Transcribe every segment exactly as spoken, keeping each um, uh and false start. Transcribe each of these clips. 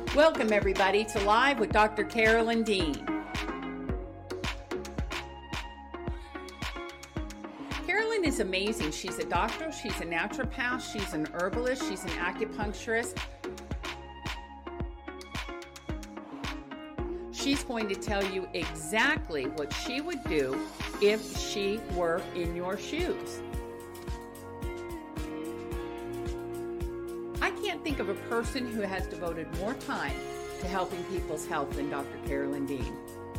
Welcome, everybody, to Live with Doctor Carolyn Dean. Carolyn is amazing. She's a doctor, she's a naturopath, she's an herbalist, she's an acupuncturist. She's going to tell you exactly what she would do if she were in your shoes. I can't think of a person who has devoted more time to helping people's health than Doctor Carolyn Dean.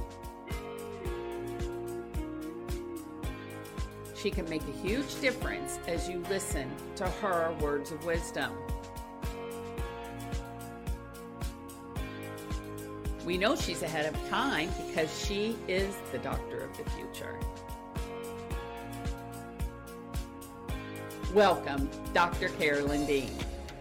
She can make a huge difference as you listen to her words of wisdom. We know she's ahead of time because she is the doctor of the future. Welcome, Doctor Carolyn Dean.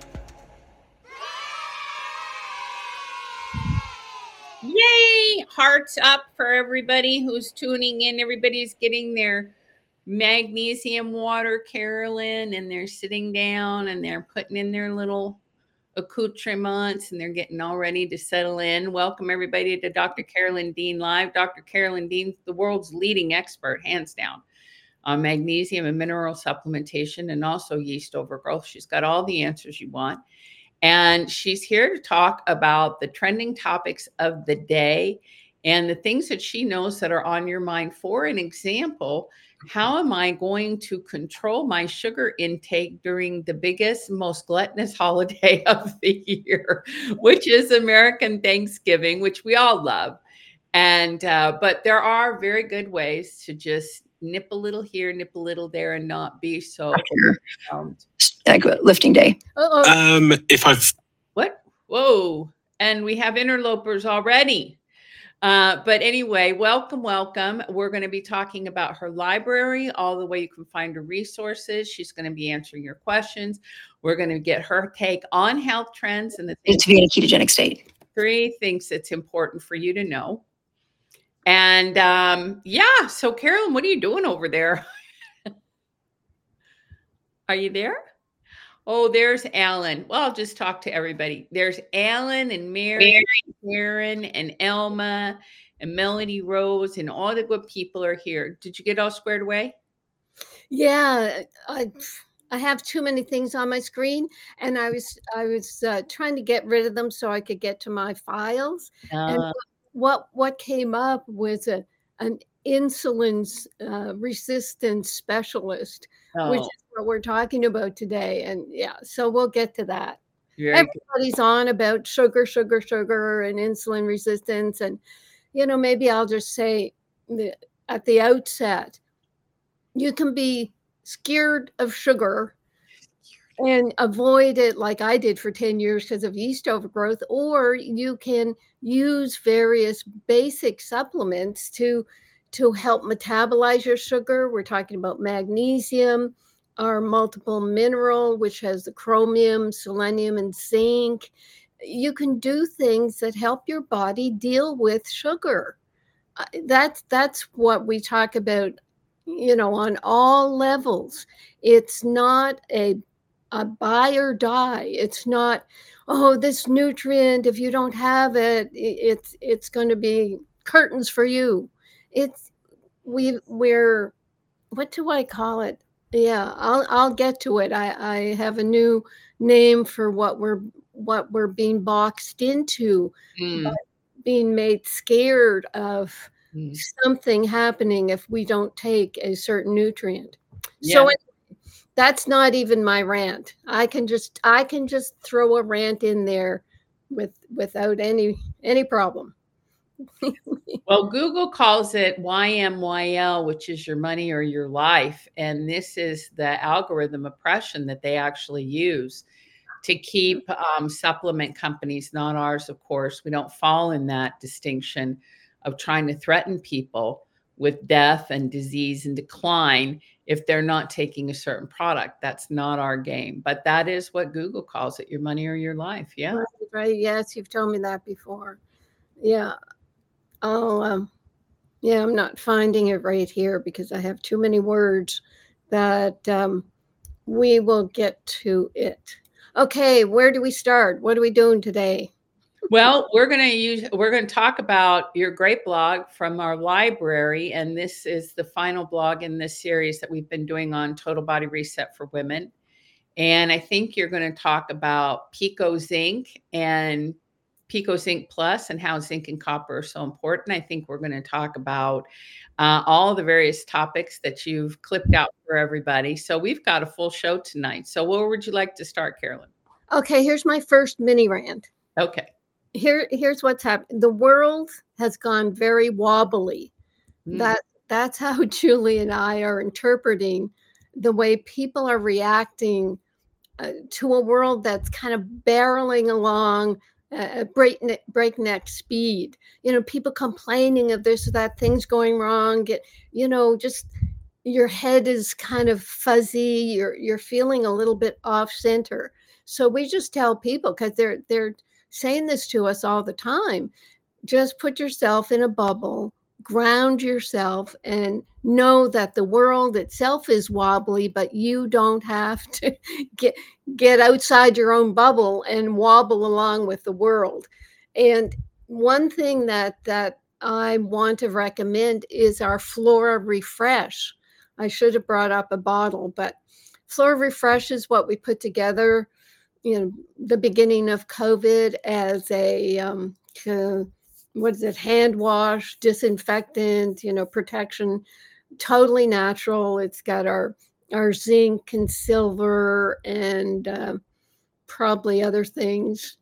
Yay! Hearts up for everybody who's tuning in. Everybody's getting their magnesium water, Carolyn, and they're sitting down and they're putting in their little accoutrements and they're getting all ready to settle in. Welcome, everybody, to Doctor Carolyn Dean Live. Doctor Carolyn Dean, the world's leading expert, hands down, on magnesium and mineral supplementation and also yeast overgrowth. She's got all the answers you want. And she's here to talk about the trending topics of the day and the things that she knows that are on your mind. For an example, how am I going to control my sugar intake during the biggest, most gluttonous holiday of the year, which is American Thanksgiving, which we all love. And uh, but there are very good ways to just nip a little here, nip a little there, and not be so overwhelmed. Like lifting day. Uh-oh. Um, if I've What? Whoa. And we have interlopers already. Uh, but anyway, welcome, welcome. We're going to be talking about her library, all the way you can find her resources. She's going to be answering your questions. We're going to get her take on health trends and the things to be in a ketogenic state. Three things that's important for you to know. And um, yeah, so Carolyn, what are you doing over there? Are you there? Oh, there's Alan. Well, I'll just talk to everybody. There's Alan and Mary, Karen and Elma and Melody Rose, and all the good people are here. Did you get all squared away? Yeah, I I have too many things on my screen, and I was I was uh, trying to get rid of them so I could get to my files. Uh, and what what came up was a an insulin uh, resistance specialist, Oh. which is what we're talking about today. And yeah, so we'll get to that. Very Everybody's good. on about sugar, sugar, sugar, and insulin resistance. And, you know, maybe I'll just say that at the outset, you can be scared of sugar and avoid it like I did for ten years because of yeast overgrowth, or you can use various basic supplements to to help metabolize your sugar. We're talking about magnesium, our multiple mineral, which has the chromium, selenium, and zinc. You can do things that help your body deal with sugar. Uh, That's that's what we talk about, you know, on all levels. It's not a a buy or die. It's not, oh, this nutrient, if you don't have it, i- it's it's going to be curtains for you. It's we we're what do I call it? Yeah, I'll I'll get to it. I, I have a new name for what we're what we're being boxed into, Mm. but being made scared of Mm. something happening if we don't take a certain nutrient. Yeah. So it, that's not even my rant. I can just I can just throw a rant in there with without any any problem. Well, Google calls it Y M Y L, which is your money or your life. And this is the algorithm oppression that they actually use to keep um, supplement companies, not ours, of course. We don't fall in that distinction of trying to threaten people with death and disease and decline if they're not taking a certain product. That's not our game. But that is what Google calls it, your money or your life. Yeah. Right, right. Yes, you've told me that before. Yeah. Oh, um, yeah, I'm not finding it right here because I have too many words, but um, we will get to it. Okay, where do we start? What are we doing today? Well, we're going to use we're going to talk about your great blog from our library, and this is the final blog in this series that we've been doing on Total Body Reset for Women. And I think you're going to talk about Pico Zinc and Pico Zinc Plus and how zinc and copper are so important. I think we're going to talk about uh, all the various topics that you've clipped out for everybody. So we've got a full show tonight. So where would you like to start, Carolyn? Okay, here's my first mini rant. Okay. Here, here's what's happened. The world has gone very wobbly. Mm. That that's how Julie and I are interpreting the way people are reacting uh, to a world that's kind of barreling along at breakneck, breakneck speed. You know, people complaining of this or that, things going wrong. Get, you know, just your head is kind of fuzzy. You're you're feeling a little bit off center. So we just tell people, because they're they're saying this to us all the time, just put yourself in a bubble, ground yourself, and know that the world itself is wobbly, but you don't have to get get outside your own bubble and wobble along with the world. And one thing that that I want to recommend is our Flora Refresh. I should have brought up a bottle, but Flora Refresh is what we put together, you know, the beginning of COVID as a, um, uh, what is it, hand wash, disinfectant, you know, protection, totally natural. It's got our, our zinc and silver and uh, probably other things.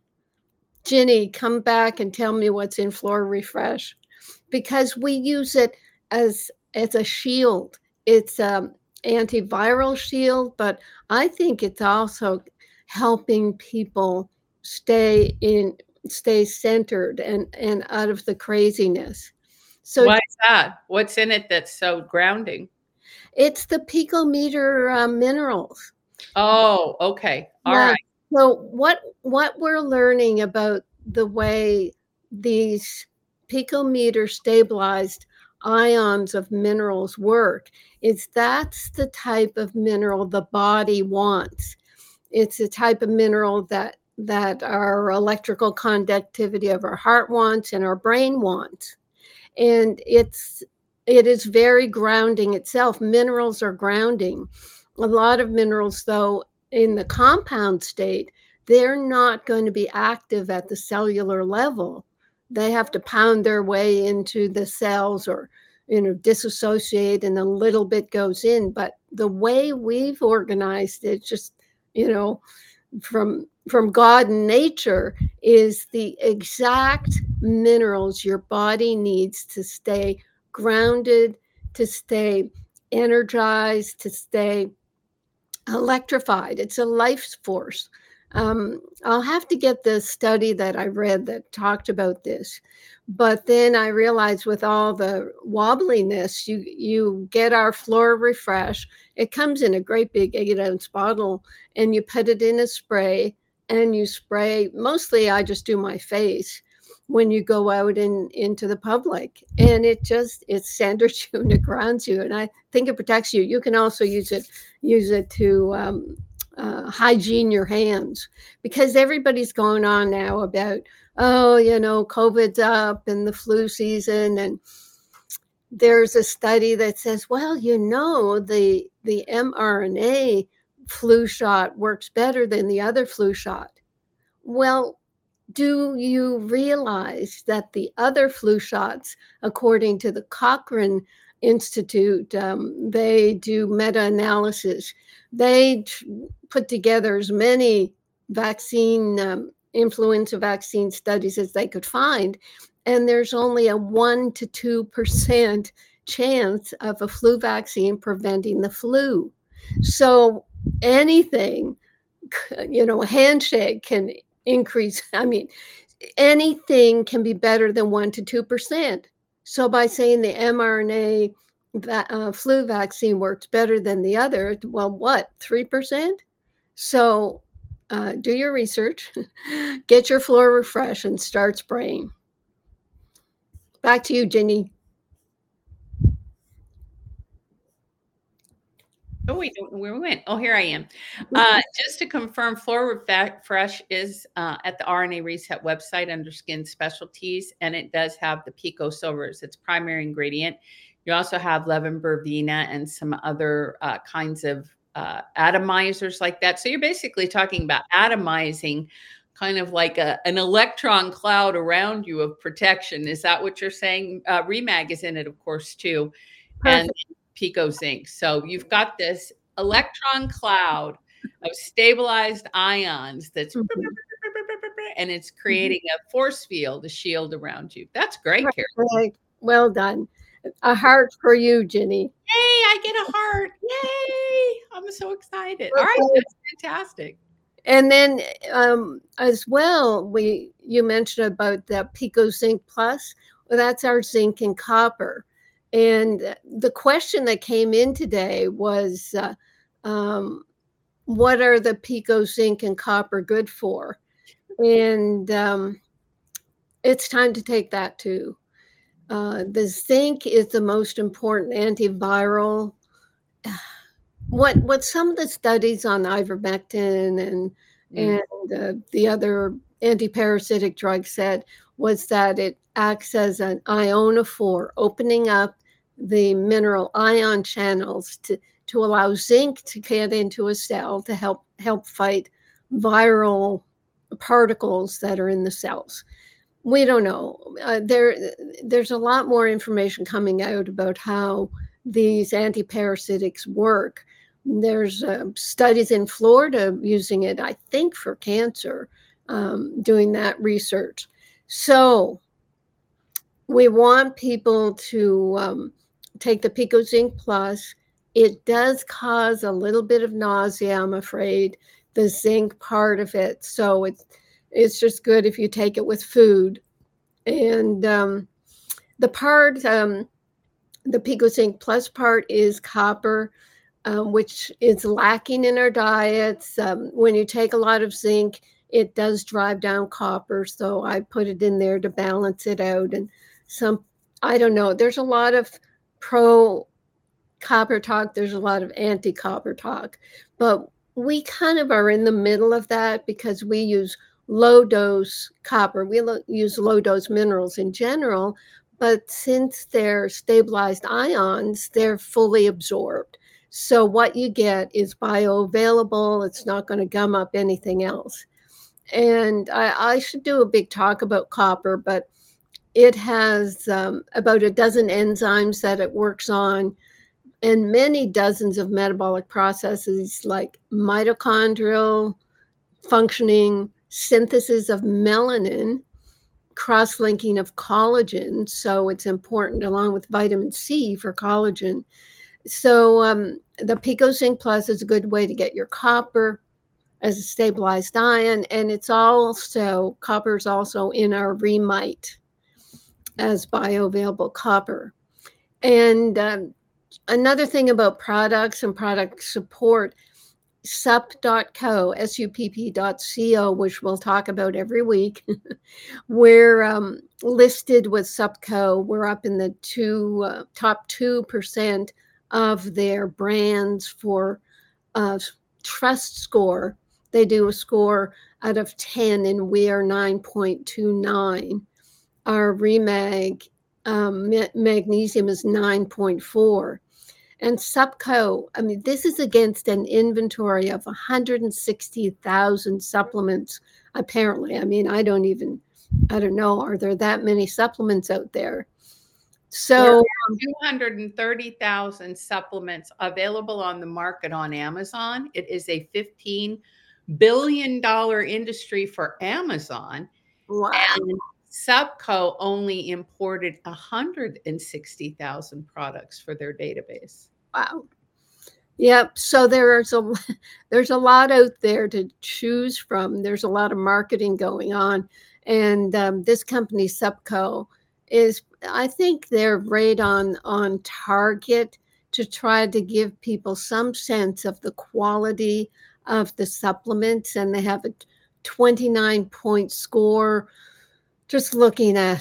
Ginny, come back and tell me what's in Flora Refresh, because we use it as, as a shield. It's an antiviral shield, but I think it's also helping people stay in, stay centered and, and out of the craziness. So why is that? What's in it that's so grounding? It's the picometer uh, minerals. Oh, okay. All yeah. right. So what what we're learning about the way these picometer stabilized ions of minerals work is that's the type of mineral the body wants. It's a type of mineral that that our electrical conductivity of our heart wants and our brain wants. And it's it is very grounding itself. Minerals are grounding. A lot of minerals, though, in the compound state, they're not going to be active at the cellular level. They have to pound their way into the cells or, you know, disassociate, and a little bit goes in. But the way we've organized it, just, you know, from from God and nature, is the exact minerals your body needs to stay grounded, to stay energized, to stay electrified. It's a life force. Um, I'll have to get the study that I read that talked about this. But then I realized with all the wobbliness, you you get our Flora Refresh. It comes in a great big eight ounce bottle, and you put it in a spray, and you spray. Mostly I just do my face when you go out in, into the public, and it just, it centers you and it grounds you. And I think it protects you. You can also use it, use it to um, uh, hygiene your hands, because everybody's going on now about, oh, you know, COVID's up and the flu season. And there's a study that says, well, you know, the, the mRNA flu shot works better than the other flu shot. Well, do you realize that the other flu shots, according to the Cochrane Institute, um, they do meta-analysis. They t- put together as many vaccine, um, influenza vaccine studies as they could find, and there's only a one to two percent chance of a flu vaccine preventing the flu. So anything, you know, a handshake can increase. I mean, anything can be better than one to two percent. So by saying the mRNA va- uh, flu vaccine works better than the other, well, what, three percent? So uh, do your research, get your Flora Refresh, and start spraying. Back to you, Ginny. Oh, we don't know where we went. Oh, here I am. Uh, just to confirm, Flora Fresh is uh, at the R N A Reset website under Skin Specialties, and it does have the Pico Silver as its primary ingredient. You also have Levin Verbena and some other uh, kinds of uh, atomizers like that. So you're basically talking about atomizing kind of like a, an electron cloud around you of protection. Is that what you're saying? Uh, Remag is in it, of course, too. Perfect. And Pico Zinc. So you've got this electron cloud of stabilized ions that's Mhm. and it's creating a force field, a shield around you. That's great, Carol. Right. Well done. A heart for you, Ginny. Yay, I get a heart. Yay. I'm so excited. All right, that's fantastic. And then um, as well, we you mentioned about the Pico Zinc Plus. Well, that's our zinc and copper. And the question that came in today was, uh, um, what are the Pico Zinc and copper good for? And um, it's time to take that too. Uh, the zinc is the most important antiviral. What what some of the studies on ivermectin and Mm. and uh, the other antiparasitic drugs said was that it acts as an ionophore, opening up the mineral ion channels to, to allow zinc to get into a cell to help help fight viral particles that are in the cells. We don't know. Uh, there, there's a lot more information coming out about how these antiparasitics work. There's uh, studies in Florida using it, I think, for cancer, um, doing that research. So we want people to um, take the Pico Zinc Plus. It does cause a little bit of nausea, I'm afraid, the zinc part of it. So it's it's just good if you take it with food. And um, the part, um, the Pico Zinc Plus part is copper, um, which is lacking in our diets. Um, when you take a lot of zinc, it does drive down copper. So I put it in there to balance it out. And some, I don't know, there's a lot of pro copper talk. There's a lot of anti copper talk, but we kind of are in the middle of that because we use low dose copper. We lo- use low dose minerals in general, but since they're stabilized ions, they're fully absorbed. So what you get is bioavailable. It's not going to gum up anything else. And I, I should do a big talk about copper, but it has um, about a dozen enzymes that it works on and many dozens of metabolic processes like mitochondrial functioning, synthesis of melanin, cross-linking of collagen. So it's important along with vitamin C for collagen. So um, the Pico Zinc Plus is a good way to get your copper as a stabilized ion. And it's also, copper is also in our Remite as bioavailable copper. And um, another thing about products and product support, supp dot co, S U P P dot co, which we'll talk about every week. We're um, listed with SUPCO. We're up in the two uh, top two percent of their brands for uh, trust score. They do a score out of ten, and we are nine point two nine. Our Remag um, ma- magnesium is nine point four. And SUPCO, I mean, this is against an inventory of one hundred sixty thousand supplements, apparently. I mean, I don't even, I don't know, are there that many supplements out there? So two hundred thirty thousand supplements available on the market on Amazon. It is a fifteen billion dollars industry for Amazon. wow. And SUPCO only imported one hundred sixty thousand products for their database. Wow. Yep. So there's a there's a lot out there to choose from. There's a lot of marketing going on, and um, this company SUPCO is, I think, they're right on on target to try to give people some sense of the quality of the supplements, and they have a twenty-nine point score. Just looking at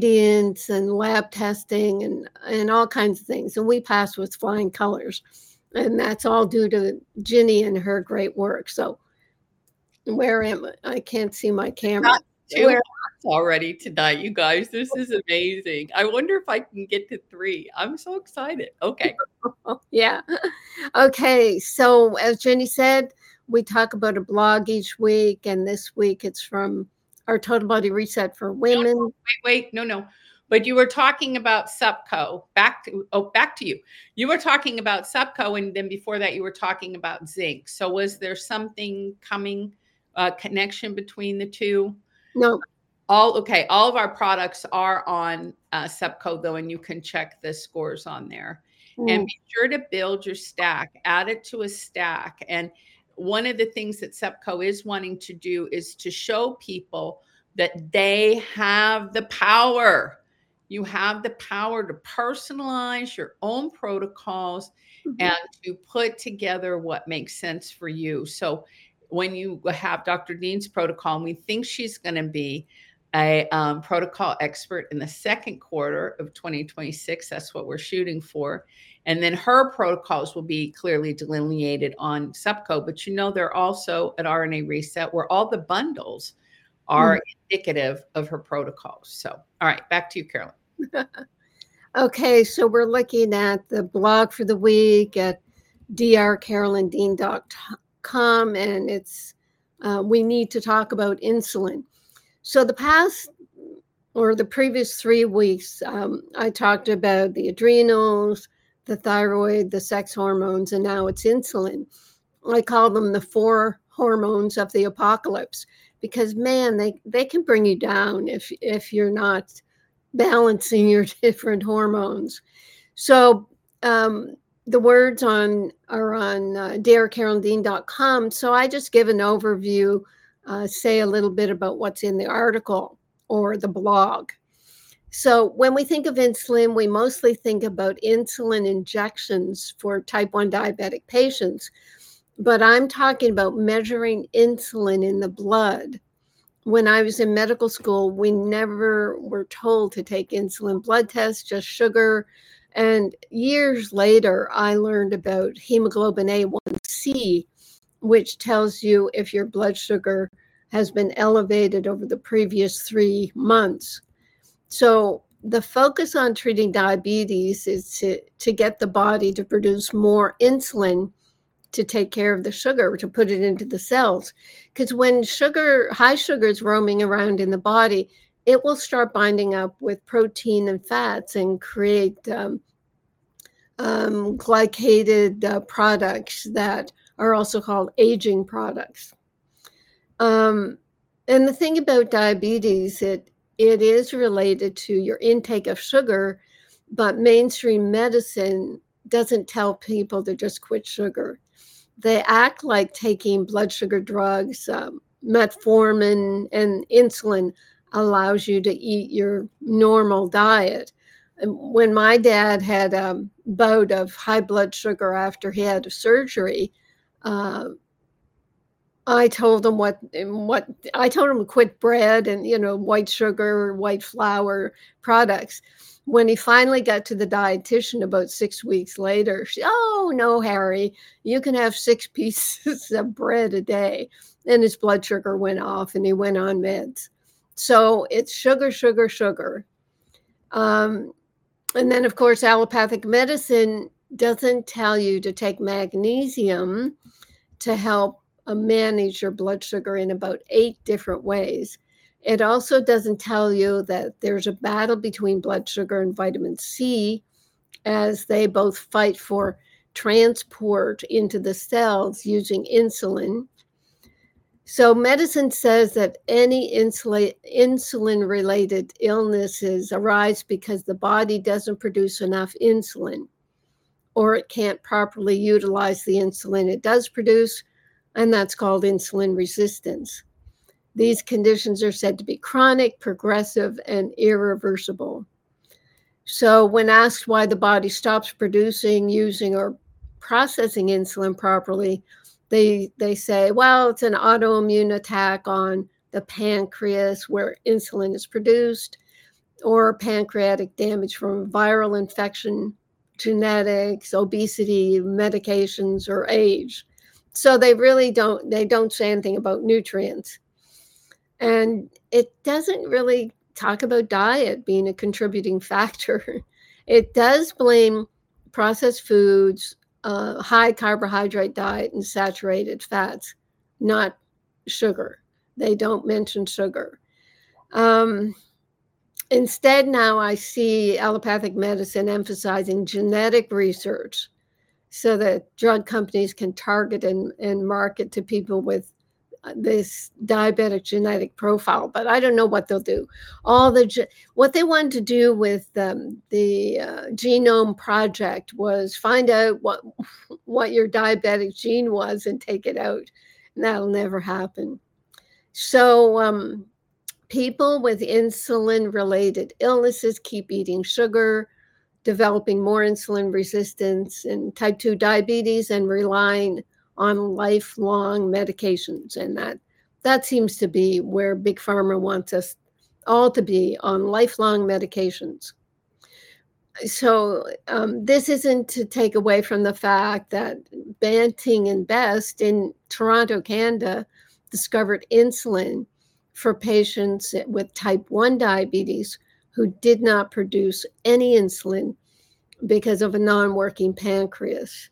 ingredients and lab testing and, and all kinds of things. And we pass with flying colors. And that's all due to Ginny and her great work. So where am I? I can't see my camera. Two Where? already tonight, you guys. This is amazing. I wonder if I can get to three. I'm so excited. Okay. Yeah. Okay. So as Jenny said, we talk about a blog each week, and this week it's from our Total Body Reset for Women. No, no, wait, wait, no, no. But you were talking about Supco. Back to oh, back to you. You were talking about Supco, and then before that, you were talking about zinc. So was there something coming, uh, connection between the two? No. All okay. All of our products are on uh, Supco though, and you can check the scores on there. Mm. And be sure to build your stack. Add it to a stack. And one of the things that Supco is wanting to do is to show people that they have the power. You have the power to personalize your own protocols mm-hmm. and to put together what makes sense for you. So when you have Doctor Dean's protocol, and we think she's going to be a um, protocol expert in the second quarter of twenty twenty-six. That's what we're shooting for. And then her protocols will be clearly delineated on Supco. But you know, they're also at R N A Reset, where all the bundles are mm. indicative of her protocols. So, all right, back to you, Carolyn. Okay, so we're looking at the blog for the week at d r carolyn dean dot com, and it's uh, we need to talk about insulin. So the past or the previous three weeks, um, I talked about the adrenals, the thyroid, the sex hormones, and now it's insulin. I call them the four hormones of the apocalypse because, man, they, they can bring you down if, if you're not balancing your different hormones. So um, the words on are on uh, d r carolyn dean dot com. So I just give an overview, uh, say a little bit about what's in the article or the blog. So when we think of insulin, we mostly think about insulin injections for type one diabetic patients. But I'm talking about measuring insulin in the blood. When I was in medical school, we never were told to take insulin blood tests, just sugar. And years later, I learned about hemoglobin A one C, which tells you if your blood sugar has been elevated over the previous three months. So the focus on treating diabetes is to, to get the body to produce more insulin to take care of the sugar, to put it into the cells. Because when sugar, high sugar is roaming around in the body, it will start binding up with protein and fats and create um, um, glycated uh, products that are also called aging products. Um, and the thing about diabetes, it it is related to your intake of sugar, but mainstream medicine doesn't tell people to just quit sugar. They act like taking blood sugar drugs, um, metformin and insulin allows you to eat your normal diet. And when my dad had a bout of high blood sugar after he had a surgery, uh, I told him what what I told him to quit bread and, you know, white sugar, white flour products. When he finally got to the dietitian about six weeks later, she, oh, no, Harry, you can have six pieces of bread a day. And his blood sugar went off and he went on meds. So it's sugar, sugar, sugar. Um, and then, of course, allopathic medicine doesn't tell you to take magnesium to help uh, manage your blood sugar in about eight different ways. It also doesn't tell you that there's a battle between blood sugar and vitamin C as they both fight for transport into the cells using insulin. So medicine says that any insulin, insulin-related illnesses arise because the body doesn't produce enough insulin, or it can't properly utilize the insulin it does produce, and that's called insulin resistance. These conditions are said to be chronic, progressive, and irreversible. So when asked why the body stops producing, using, or processing insulin properly, they, they say, well, it's an autoimmune attack on the pancreas where insulin is produced, or pancreatic damage from a viral infection, genetics, obesity, medications, or age. So they really don't, they don't say anything about nutrients. And it doesn't really talk about diet being a contributing factor. It does blame processed foods, uh, high carbohydrate diet, and saturated fats, not sugar. They don't mention sugar. Um, instead, now I see allopathic medicine emphasizing genetic research so that drug companies can target and, and market to people with this diabetic genetic profile. But I don't know what they'll do. All the what they wanted to do with um, the uh, Genome Project was find out what what your diabetic gene was and take it out. And that'll never happen. So um, people with insulin-related illnesses keep eating sugar, developing more insulin resistance and type two diabetes, and relying on lifelong medications. And that that seems to be where Big Pharma wants us all to be, on lifelong medications. So um, this isn't to take away from the fact that Banting and Best in Toronto, Canada, discovered insulin for patients with type one diabetes who did not produce any insulin because of a non-working pancreas.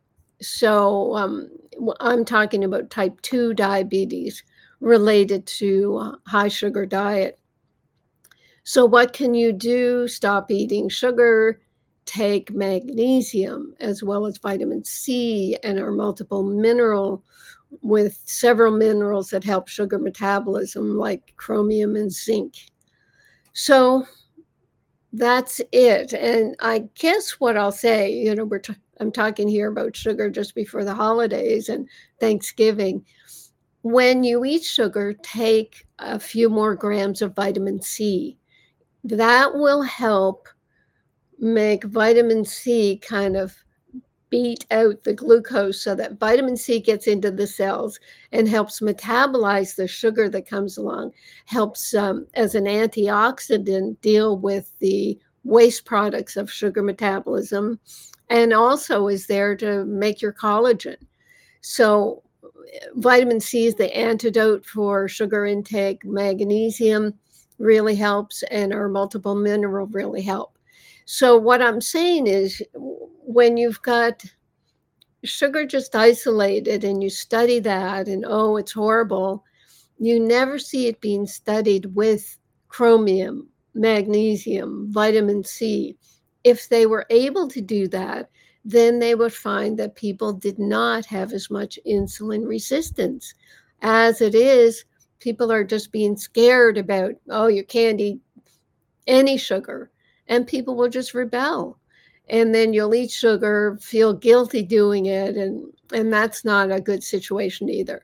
So um, I'm talking about type two diabetes related to high sugar diet. So what can you do? Stop eating sugar, take magnesium as well as vitamin C and our multiple mineral with several minerals that help sugar metabolism like chromium and zinc. So that's it. And I guess what I'll say, you know, we're t- I'm talking here about sugar just before the holidays and Thanksgiving. When you eat sugar, take a few more grams of vitamin C. That will help make vitamin C kind of beat out the glucose so that vitamin C gets into the cells and helps metabolize the sugar that comes along, helps um, as an antioxidant deal with the waste products of sugar metabolism, and also is there to make your collagen. So vitamin C is the antidote for sugar intake. Magnesium really helps, and our multiple mineral really help. So what I'm saying is, when you've got sugar just isolated and you study that and, oh, it's horrible, you never see it being studied with chromium, magnesium, vitamin C. If they were able to do that, then they would find that people did not have as much insulin resistance. As it is, people are just being scared about, oh, you can't eat any sugar, and people will just rebel. And then you'll eat sugar, feel guilty doing it, and, and that's not a good situation either.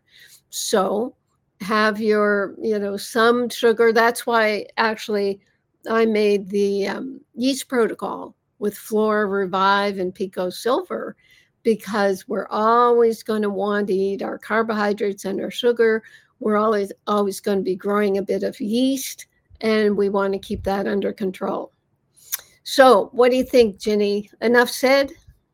So have your, you know, some sugar. That's why actually I made the um, yeast protocol with Flora Revive and Pico Silver, because we're always going to want to eat our carbohydrates and our sugar. We're always, always going to be growing a bit of yeast, and we want to keep that under control. So what do you think, Ginny? Enough said?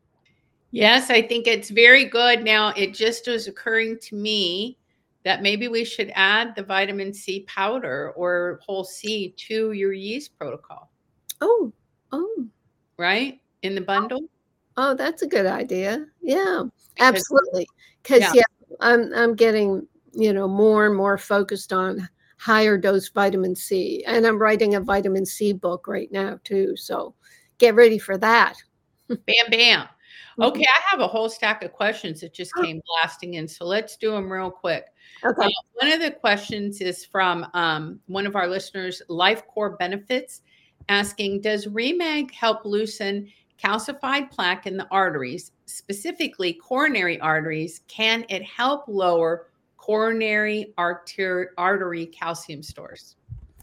Yes, I think it's very good. Now, it just was occurring to me that maybe we should add the vitamin C powder or whole C to your yeast protocol. Oh, oh. Right? In the bundle? Oh, that's a good idea. Yeah, Because, absolutely. Because, yeah. yeah, I'm, I'm getting, you know, more and more focused on higher dose vitamin C. And I'm writing a vitamin C book right now too. So get ready for that. Bam, bam. Okay, I have a whole stack of questions that just came blasting in. So let's do them real quick. Okay. Uh, one of the questions is from um, one of our listeners, Life Core Benefits, asking, does Remag help loosen calcified plaque in the arteries, specifically coronary arteries? Can it help lower coronary artery, artery calcium stores?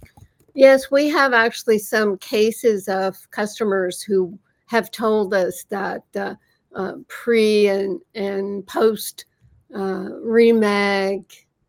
Yes, we have actually some cases of customers who have told us that uh, uh, pre and, and post uh, Remag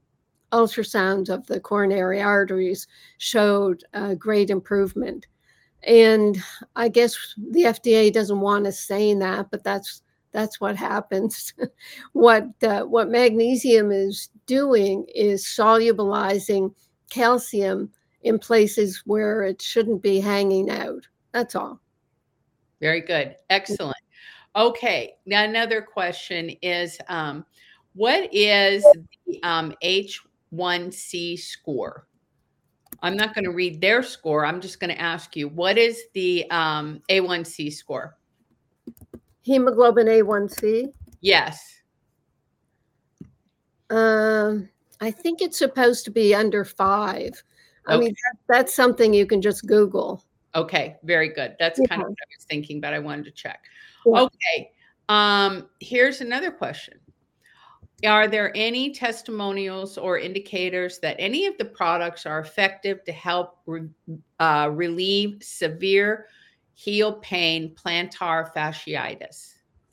ultrasounds of the coronary arteries showed uh, great improvement. And I guess the F D A doesn't want us saying that, but that's that's what happens. what uh, what magnesium is doing is solubilizing calcium in places where it shouldn't be hanging out. That's all. Very good. Excellent. Okay. Now another question is, um, what is the um, H one C score? I'm not going to read their score. I'm just going to ask you, what is the um, A one C score? Hemoglobin A one C? Yes. Um, I think it's supposed to be under five. I Okay. mean, that, that's something you can just Google. Okay, very good. That's Yeah. kind of what I was thinking, but I wanted to check. Yeah. Okay. Um, here's another question. Are there any testimonials or indicators that any of the products are effective to help re- uh, relieve severe heel pain, plantar fasciitis?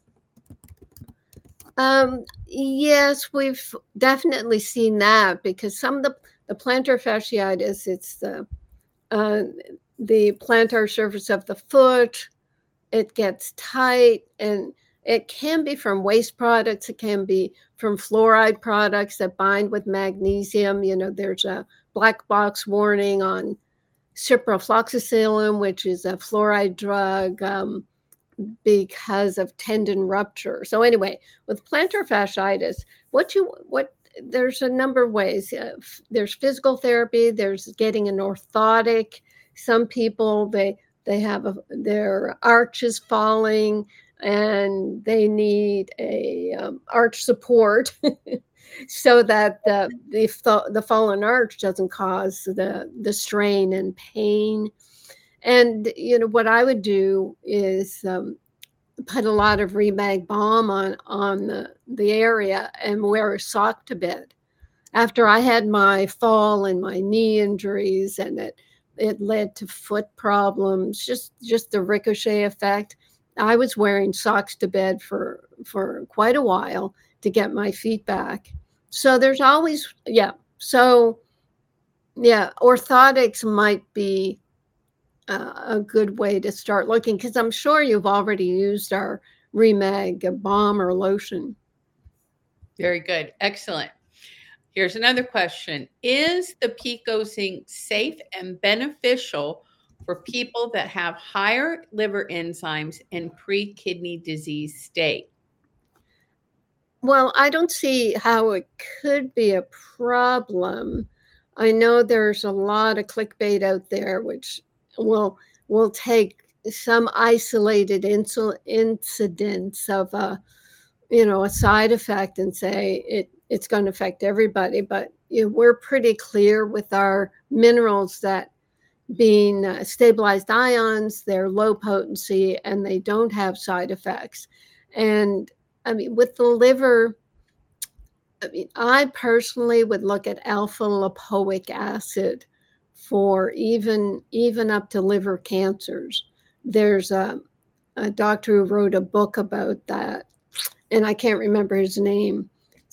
Um, yes, we've definitely seen that, because some of the, the plantar fasciitis, it's the uh, the plantar surface of the foot. It gets tight, and it can be from waste products. It can be from fluoride products that bind with magnesium. You know, there's a black box warning on ciprofloxacin, which is a fluoride drug. Um, because of tendon rupture. So anyway, with plantar fasciitis, what you what there's a number of ways. Uh, f- there's physical therapy. There's getting an orthotic. Some people they they have a, their arch is falling and they need a um, arch support so that the the, fa- the fallen arch doesn't cause the the strain and pain. And you know what I would do is um, put a lot of Remag balm on on the, the area and wear a sock to bed. After I had my fall and my knee injuries, and it it led to foot problems, just just the ricochet effect, I was wearing socks to bed for for quite a while to get my feet back. So there's always, yeah. So yeah, orthotics might be uh, a good way to start looking, because I'm sure you've already used our Remag balm or lotion. Very good. Excellent. Here's another question. Is the Pico Zinc safe and beneficial for people that have higher liver enzymes and pre-kidney disease state? Well, I don't see how it could be a problem. I know there's a lot of clickbait out there which will will take some isolated insul- incidents of a you know a side effect and say it it's going to affect everybody. But you know, we're pretty clear with our minerals that being uh, stabilized ions, they're low potency and they don't have side effects. And I mean, with the liver, I mean, I personally would look at alpha lipoic acid for even even up to liver cancers. There's a, a doctor who wrote a book about that, and I can't remember his name.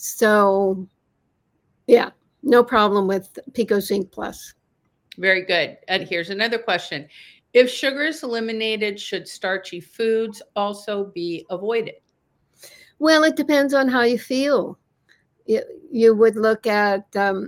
So, yeah, no problem with Pico Zinc Plus. Very good. And here's another question. If sugar is eliminated, should starchy foods also be avoided? Well, it depends on how you feel. You, you would look at um,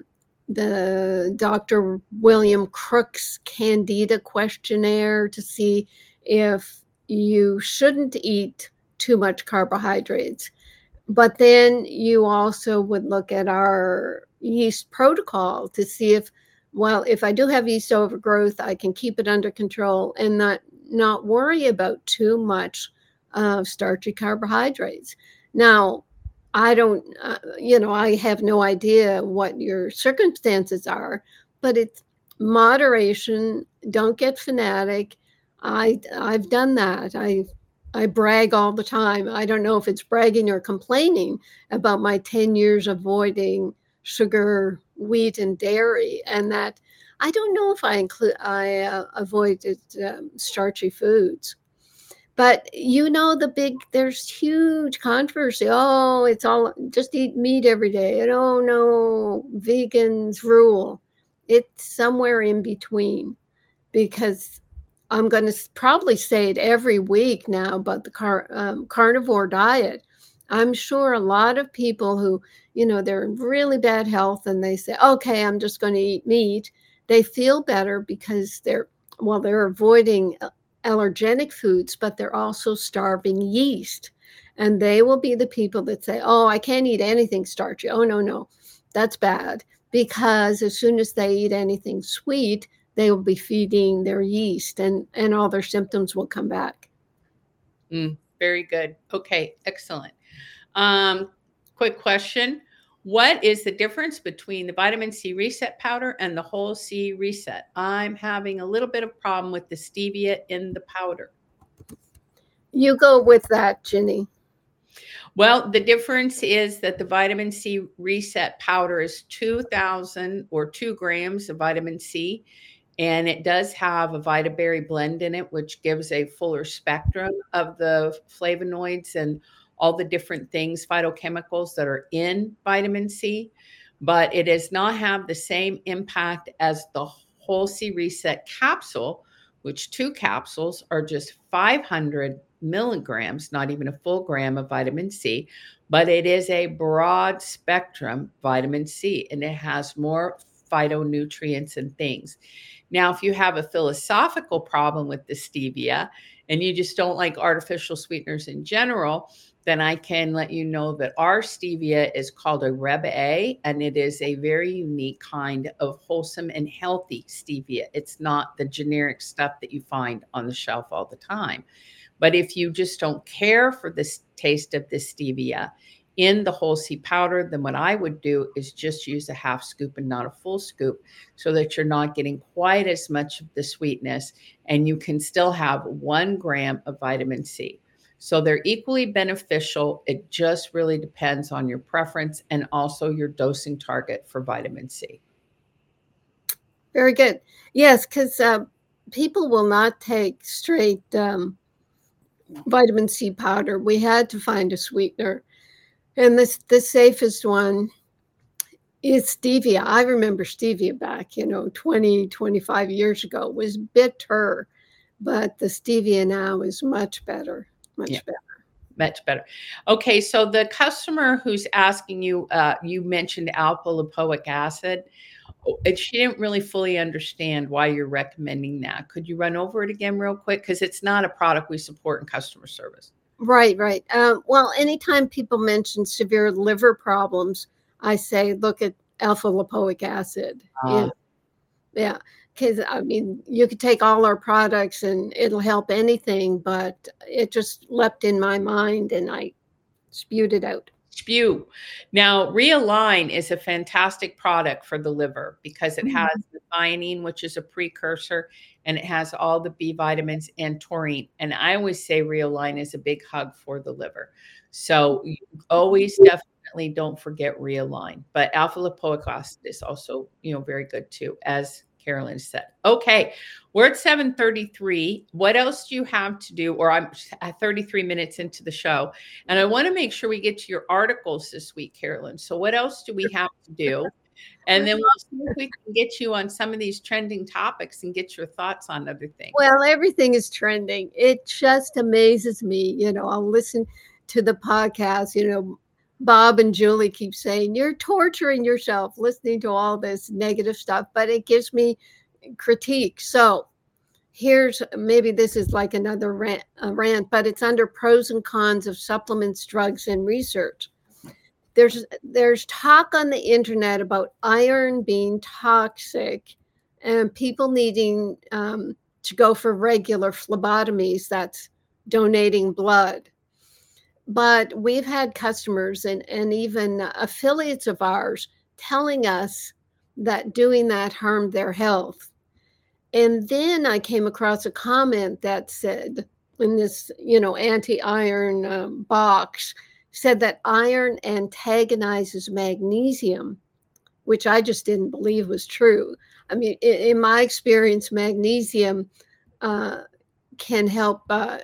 the Doctor William Crook's Candida questionnaire to see if you shouldn't eat too much carbohydrates. But then you also would look at our yeast protocol to see if, well, if I do have yeast overgrowth, I can keep it under control and not not worry about too much uh, starchy carbohydrates. Now, I don't, uh, you know, I have no idea what your circumstances are, but it's moderation. Don't get fanatic. I I've done that. I I brag all the time. I don't know if it's bragging or complaining about my ten years avoiding sugar, wheat, and dairy, and that I don't know if I include I uh, avoided um, starchy foods. But you know, the big, there's huge controversy. Oh, it's all just eat meat every day. And oh no, vegans rule. It's somewhere in between, because I'm going to probably say it every week now, but the car, um, carnivore diet. I'm sure a lot of people who, you know, they're in really bad health and they say, okay, I'm just going to eat meat. They feel better because they're, well, they're avoiding allergenic foods, but they're also starving yeast. And they will be the people that say, oh, I can't eat anything starchy. Oh, no, no, that's bad. Because as soon as they eat anything sweet, they will be feeding their yeast and, and all their symptoms will come back. Mm, very good. Okay, excellent. Um, quick question. What is the difference between the vitamin C reset powder and the whole C reset? I'm having a little bit of problem with the stevia in the powder. You go with that, Ginny. Well, the difference is that the vitamin C reset powder is two thousand or two grams of vitamin C, and it does have a Vitaberry blend in it, which gives a fuller spectrum of the flavonoids and all the different things, phytochemicals that are in vitamin C, but it does not have the same impact as the whole C reset capsule, which two capsules are just five hundred milligrams, not even a full gram of vitamin C, but it is a broad spectrum vitamin C and it has more phytonutrients and things. Now, if you have a philosophical problem with the stevia and you just don't like artificial sweeteners in general, then I can let you know that our stevia is called a Reb A, and it is a very unique kind of wholesome and healthy stevia. It's not the generic stuff that you find on the shelf all the time. But if you just don't care for the taste of the stevia in the whole C powder, then what I would do is just use a half scoop and not a full scoop so that you're not getting quite as much of the sweetness, and you can still have one gram of vitamin C. So they're equally beneficial. It just really depends on your preference and also your dosing target for vitamin C. Very good. Yes, because uh, people will not take straight um, vitamin C powder. We had to find a sweetener. And this, the safest one is stevia. I remember stevia back, you know, twenty, twenty-five years ago. It was bitter, but the stevia now is much better. Much yeah, better. Much better. Okay, so the customer who's asking you, uh, you mentioned alpha-lipoic acid. She didn't really fully understand why you're recommending that. Could you run over it again real quick? Because it's not a product we support in customer service. Right, right. Um, well, anytime people mention severe liver problems, I say, look at alpha-lipoic acid. Uh, yeah. Because, I mean, you could take all our products and it'll help anything, but it just leapt in my mind and I spewed it out. Spew. Now, Realign is a fantastic product for the liver because it has the methionine, which is a precursor, and it has all the B vitamins and taurine. And I always say Realign is a big hug for the liver. So you always definitely don't forget Realign. But alpha-lipoic acid is also, you know, very good too, as Carolyn said. Okay, we're at seven thirty-three. What else do you have to do? Or I'm at thirty-three minutes into the show. And I want to make sure we get to your articles this week, Carolyn. So what else do we have to do? And then we'll see if we can get you on some of these trending topics and get your thoughts on other things. Well, everything is trending. It just amazes me. You know, I'll listen to the podcast, you know, Bob and Julie keep saying, you're torturing yourself listening to all this negative stuff, but it gives me critique. So here's, maybe this is like another rant, a rant, but it's under pros and cons of supplements, drugs, and research. There's, there's talk on the internet about iron being toxic and people needing um, to go for regular phlebotomies, that's donating blood. But we've had customers and, and even affiliates of ours telling us that doing that harmed their health. And then I came across a comment that said in this, you know, anti-iron um, box, said that iron antagonizes magnesium, which I just didn't believe was true. I mean, in, in my experience, magnesium uh, can help uh,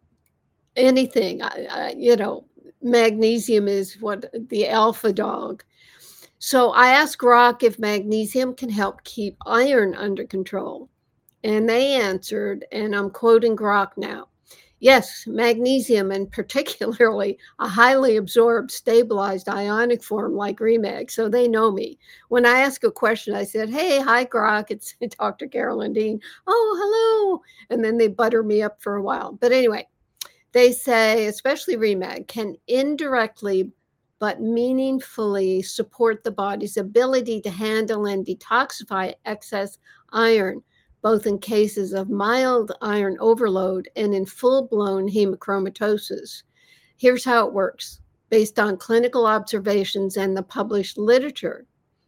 anything. I, I, you know, magnesium is what the alpha dog. So I asked Rock if magnesium can help keep iron under control. And they answered, and I'm quoting Grok now. Yes, magnesium, and particularly a highly absorbed, stabilized ionic form like REMAG. So they know me. When I ask a question, I said, hey, hi, Grok. It's Doctor Carolyn Dean. Oh, hello. And then they butter me up for a while. But anyway, they say, especially REMAG, can indirectly but meaningfully support the body's ability to handle and detoxify excess iron, both in cases of mild iron overload and in full-blown hemochromatosis. Here's how it works, based on clinical observations and the published literature.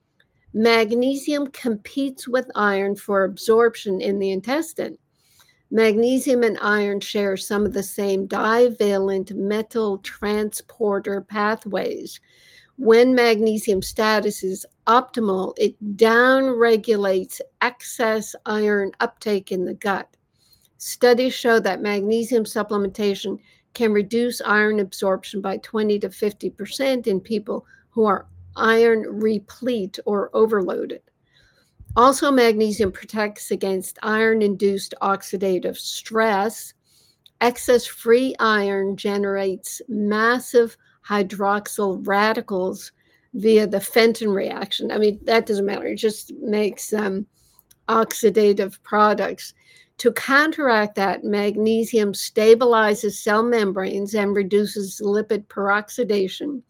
Magnesium competes with iron for absorption in the intestine. Magnesium and iron share some of the same divalent metal transporter pathways. When magnesium status is optimal, it downregulates excess iron uptake in the gut. Studies show that magnesium supplementation can reduce iron absorption by twenty to fifty percent in people who are iron replete or overloaded. Also, magnesium protects against iron-induced oxidative stress. Excess free iron generates massive hydroxyl radicals via the Fenton reaction. I mean, that doesn't matter. It just makes um, oxidative products. To counteract that, magnesium stabilizes cell membranes and reduces lipid peroxidation.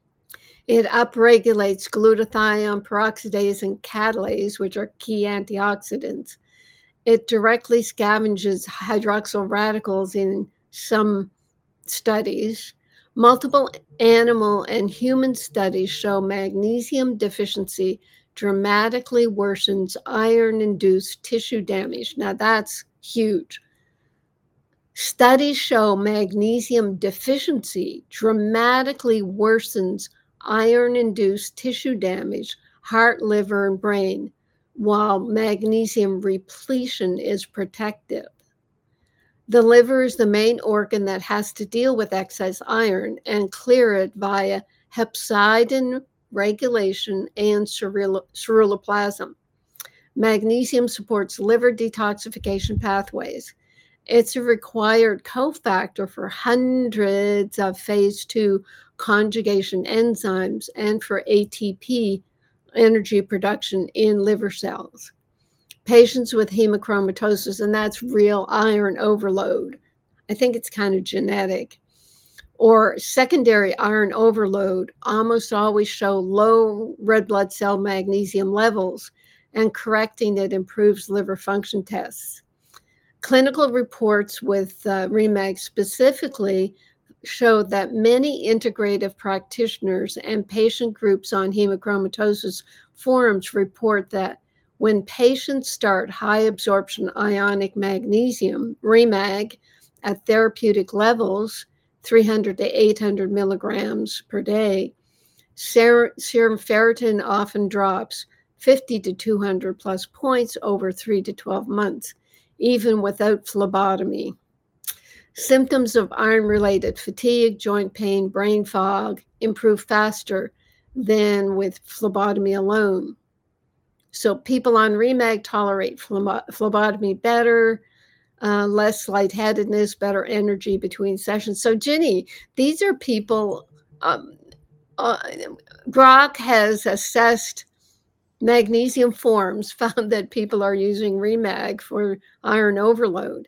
It upregulates glutathione peroxidase and catalase, which are key antioxidants. It directly scavenges hydroxyl radicals in some studies. Multiple animal and human studies show magnesium deficiency dramatically worsens iron-induced tissue damage. Now that's huge. Studies show magnesium deficiency dramatically worsens iron-induced tissue damage, heart, liver, and brain, while magnesium repletion is protective. The liver is the main organ that has to deal with excess iron and clear it via hepcidin regulation and ceruloplasmin. Magnesium supports liver detoxification pathways. It's a required cofactor for hundreds of phase two conjugation enzymes and for A T P energy production in liver cells. Patients with hemochromatosis, and that's real iron overload, I think it's kind of genetic, or secondary iron overload almost always show low red blood cell magnesium levels, and correcting it improves liver function tests. Clinical reports with uh, REMAG specifically showed that many integrative practitioners and patient groups on hemochromatosis forums report that when patients start high absorption ionic magnesium, REMAG, at therapeutic levels, three hundred to eight hundred milligrams per day, ser- serum ferritin often drops fifty to two hundred plus points over three to twelve months, even without phlebotomy. Symptoms of iron-related fatigue, joint pain, brain fog improve faster than with phlebotomy alone. So people on REMAG tolerate phlebotomy better, uh, less lightheadedness, better energy between sessions. So Ginny, these are people, um, uh, Grok has assessed magnesium forms, found that people are using REMAG for iron overload.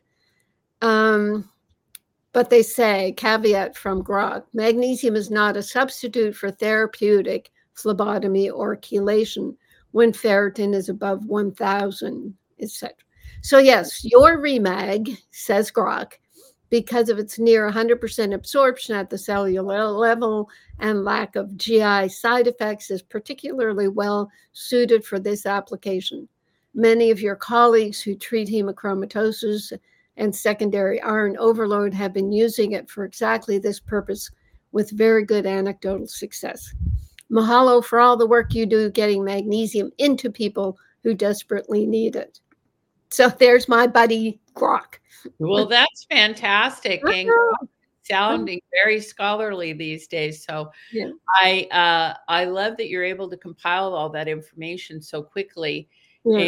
Um, But they say, caveat from Grok, magnesium is not a substitute for therapeutic phlebotomy or chelation when ferritin is above one thousand, et cetera. So yes, your REMAG, says Grok, because of its near one hundred percent absorption at the cellular level and lack of G I side effects, is particularly well suited for this application. Many of your colleagues who treat hemochromatosis and secondary iron overload have been using it for exactly this purpose with very good anecdotal success. Mahalo for all the work you do getting magnesium into people who desperately need it. So there's my buddy Grok. Well, that's fantastic. And sounding very scholarly these days. So yeah. I uh, I love that you're able to compile all that information so quickly. Yeah. And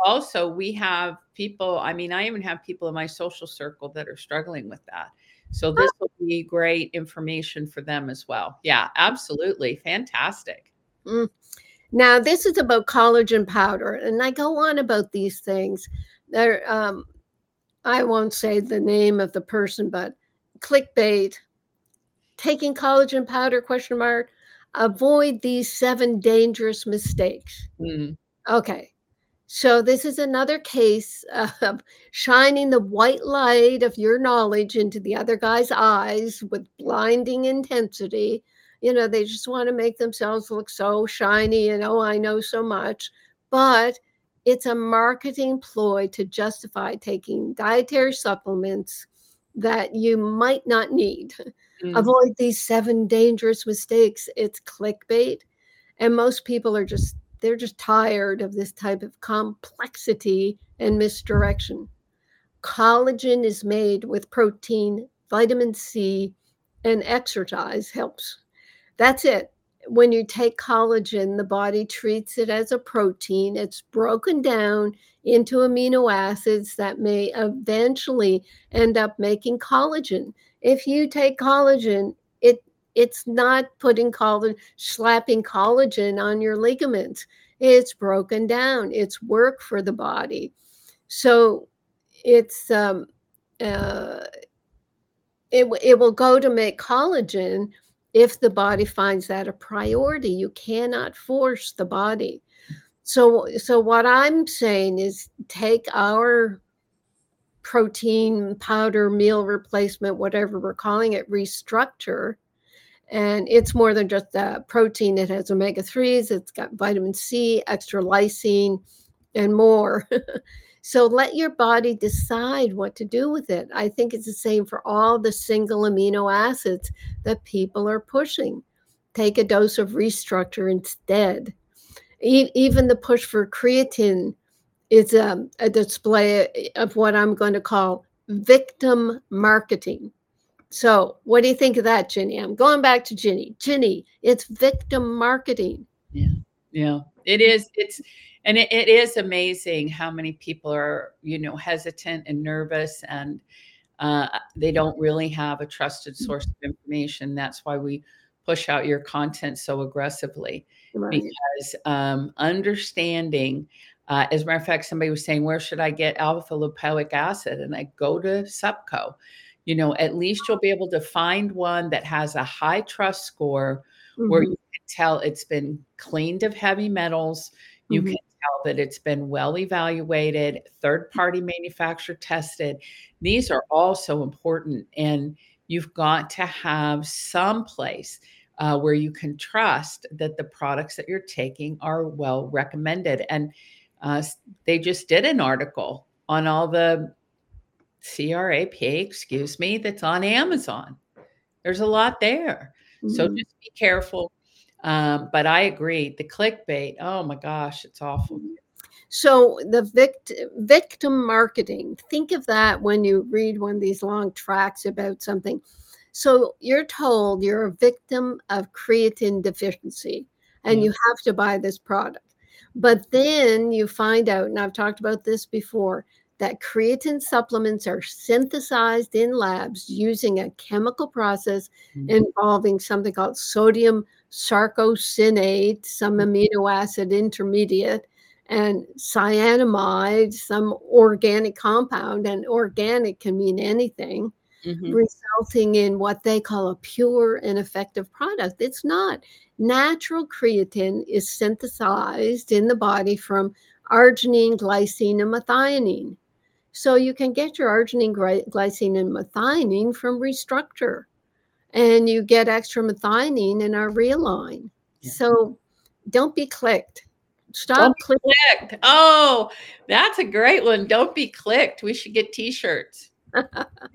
also we have people, I mean, I even have people in my social circle that are struggling with that. So this will be great information for them as well. Yeah, absolutely. Fantastic. Mm. Now, this is about collagen powder, and I go on about these things. There, um, I won't say the name of the person, but clickbait, taking collagen powder, question mark, avoid these seven dangerous mistakes. Mm. Okay. So this is another case of shining the white light of your knowledge into the other guy's eyes with blinding intensity. You know, they just want to make themselves look so shiny and, oh, I know so much. But it's a marketing ploy to justify taking dietary supplements that you might not need. Mm. Avoid these seven dangerous mistakes. It's clickbait. And most people are just they're just tired of this type of complexity and misdirection. Collagen is made with protein, vitamin C, and exercise helps. That's it. When you take collagen, the body treats it as a protein. It's broken down into amino acids that may eventually end up making collagen. If you take collagen, it It's not putting collagen, slapping collagen on your ligaments. It's broken down. It's work for the body. So it's um, uh, it it will go to make collagen if the body finds that a priority. You cannot force the body. So so what I'm saying is take our protein powder meal replacement, whatever we're calling it, restructure. And it's more than just a protein. It has omega threes, it's got vitamin C, extra lysine, and more. So let your body decide what to do with it. I think it's the same for all the single amino acids that people are pushing. Take a dose of restructure instead. E- even the push for creatine is a, a display of what I'm going to call victim marketing. So what do you think of that, Ginny? I'm going back to Ginny. Ginny, it's victim marketing. Yeah. Yeah, it is. It's, and it, it is amazing how many people are, you know, hesitant and nervous, and uh, they don't really have a trusted source of information. That's why we push out your content so aggressively, Right. because um, understanding, uh, as a matter of fact, somebody was saying, where should I get alpha lipoic acid? And I go to Supco. You know, at least you'll be able to find one that has a high trust score, mm-hmm. where you can tell it's been cleaned of heavy metals. You mm-hmm. can tell that it's been well evaluated, third-party manufacturer tested. These are all so important. And you've got to have some place uh, where you can trust that the products that you're taking are well recommended. And uh, they just did an article on all the C R A P, excuse me, that's on Amazon. There's a lot there. Mm-hmm. So just be careful. Um, but I agree. The clickbait, oh my gosh, it's awful. So the vict- victim marketing, think of that when you read one of these long tracts about something. So you're told you're a victim of creatine deficiency and yeah. you have to buy this product. But then you find out, and I've talked about this before, that creatine supplements are synthesized in labs using a chemical process mm-hmm. involving something called sodium sarcosinate, some amino acid intermediate, and cyanamide, some organic compound, and organic can mean anything, mm-hmm. resulting in what they call a pure and effective product. It's not. Natural creatine is synthesized in the body from arginine, glycine, and methionine. So you can get your arginine, glycine, and methionine from Restructure, and you get extra methionine in our Realign. Yeah. So don't be clicked. Stop don't click- clicked. Oh, that's a great one. Don't be clicked. We should get t-shirts. Which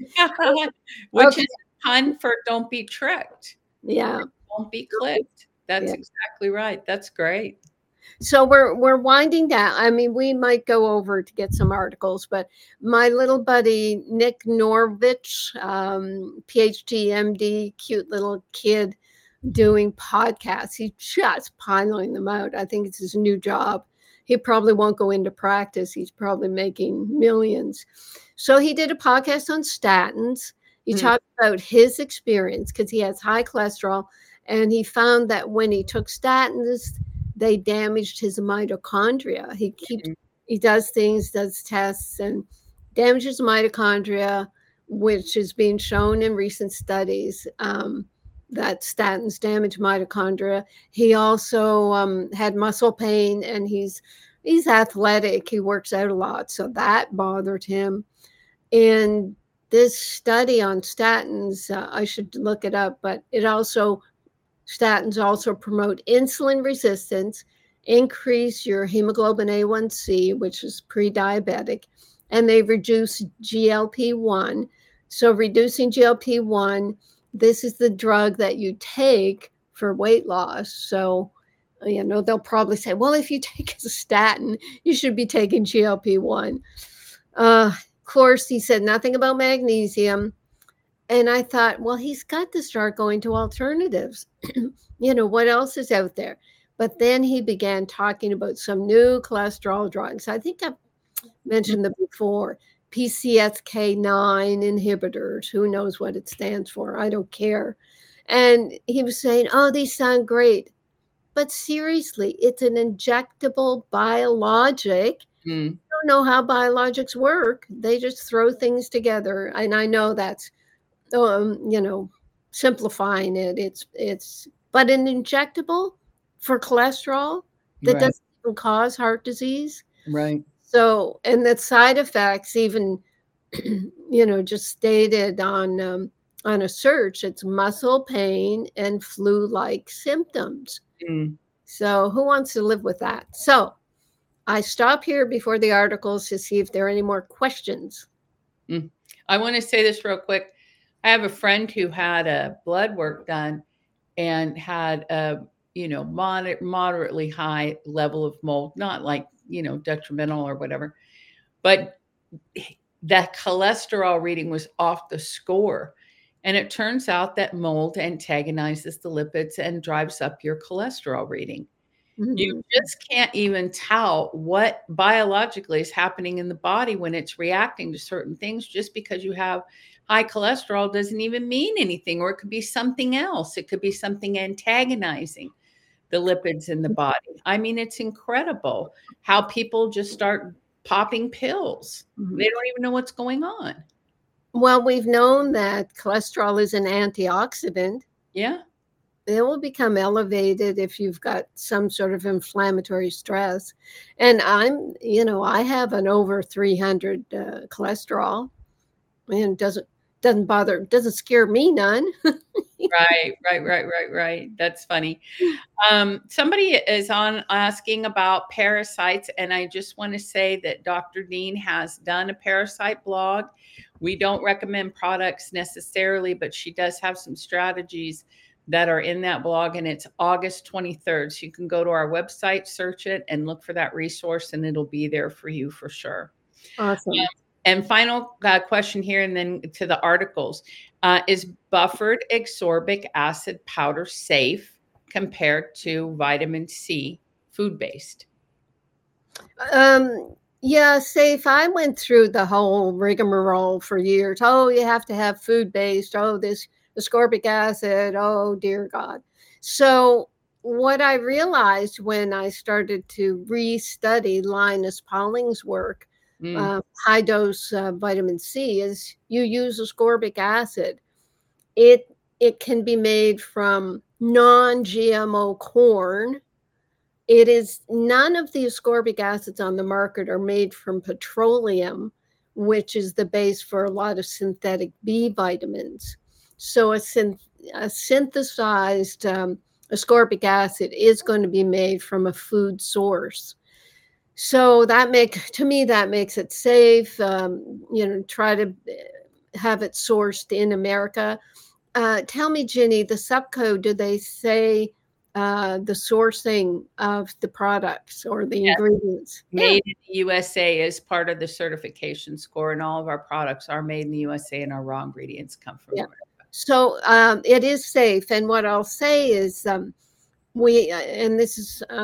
okay. is a pun for don't be tricked. Yeah. Don't be clicked. That's yeah. exactly right. That's great. So we're we're winding down. I mean, we might go over to get some articles, but my little buddy Nick Norvich, um, P H D, M D, cute little kid doing podcasts. He's just piling them out. I think it's his new job. he probably won't go into practice. He's probably making millions. So he did a podcast on statins. He Mm. talked about his experience because he has high cholesterol, and he found that when he took statins, they damaged his mitochondria. He keeps Mhm. he does things, does tests, and damages mitochondria, which is being shown in recent studies um, that statins damage mitochondria. He also um, had muscle pain, and he's he's athletic. He works out a lot, so that bothered him. And this study on statins, uh, I should look it up, but it also, statins also promote insulin resistance, increase your hemoglobin A one C, which is pre-diabetic, and they reduce G L P one. So reducing G L P one, this is the drug that you take for weight loss. So, you know, they'll probably say, well, if you take a statin, you should be taking G L P one. Uh, of course, he said nothing about magnesium. And I thought, well, he's got to start going to alternatives. You know, what else is out there? But then he began talking about some new cholesterol drugs. I think I've mentioned them before. P C S K nine inhibitors. Who knows what it stands for? I don't care. And he was saying, oh, these sound great. But seriously, it's an injectable biologic. Mm. Don't know how biologics work. They just throw things together. And I know that's, um, you know, simplifying it. It's, it's, but an injectable for cholesterol that Right. doesn't even cause heart disease. Right. So, and the side effects, even, you know, just stated on, um, on a search, it's muscle pain and flu-like symptoms. Mm. So who wants to live with that? So I stop here before the articles to see if there are any more questions. Mm. I want to say this real quick. I have a friend who had a blood work done and had a, you know, moder- moderately high level of mold, not like, you know, detrimental or whatever, but that cholesterol reading was off the score. And it turns out that mold antagonizes the lipids and drives up your cholesterol reading. Mhm. You just can't even tell what biologically is happening in the body when it's reacting to certain things. Just because you have high cholesterol doesn't even mean anything, or it could be something else. It could be something antagonizing the lipids in the body. I mean, it's incredible how people just start popping pills. Mhm. They don't even know what's going on. Well, we've known that cholesterol is an antioxidant. Yeah. It will become elevated if you've got some sort of inflammatory stress. And I'm, you know, I have an over three hundred uh, cholesterol, and it doesn't doesn't bother, doesn't scare me none. Right, right, right, right, right. That's funny. Um, somebody is on asking about parasites, and I just want to say that Doctor Dean has done a parasite blog. We don't recommend products necessarily, but she does have some strategies that are in that blog, and it's August twenty-third. So you can go to our website, search it, and look for that resource, and it'll be there for you for sure. Awesome. Um, and final uh, question here, and then to the articles. Uh, is buffered ascorbic acid powder safe compared to vitamin C food-based? Um, yeah, safe. I went through the whole rigmarole for years. Oh, you have to have food-based. Oh, this ascorbic acid. Oh, dear God. So what I realized when I started to re-study Linus Pauling's work, Mm. uh, high dose uh, vitamin C, is you use ascorbic acid. It it can be made from non-G M O corn. It is, none of the ascorbic acids on the market are made from petroleum, which is the base for a lot of synthetic B vitamins. So a, synth, a synthesized um, ascorbic acid is going to be made from a food source. So that make to me that makes it safe. Um, you know, try to have it sourced in America. Uh, tell me, Ginny, the subcode, do they say uh, the sourcing of the products or the Yes. ingredients? Made in the U S A is part of the certification score, and all of our products are made in the U S A, and our raw ingredients come from Yeah. America. So um, it is safe. And what I'll say is um, we, uh, and this is um,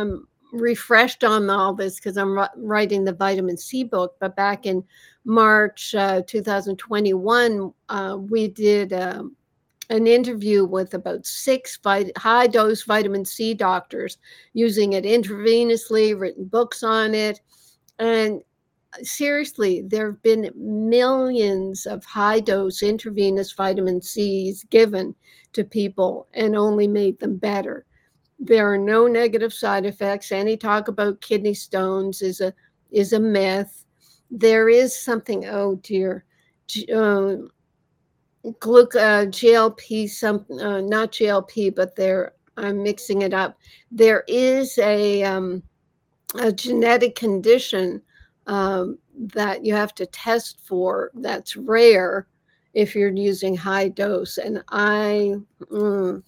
refreshed on all this because I'm writing the vitamin C book. But back in March uh, two thousand twenty-one, uh, we did um, an interview with about six vit- high dose vitamin C doctors using it intravenously, written books on it. And seriously, there have been millions of high dose intravenous vitamin C's given to people and only made them better. There are no negative side effects. Any talk about kidney stones is a is a myth. There is something, oh dear, uh, gluc uh, G L P, some uh, not G L P, but there I'm mixing it up. There is a um, a genetic condition um, that you have to test for that's rare if you're using high dose. And I mm,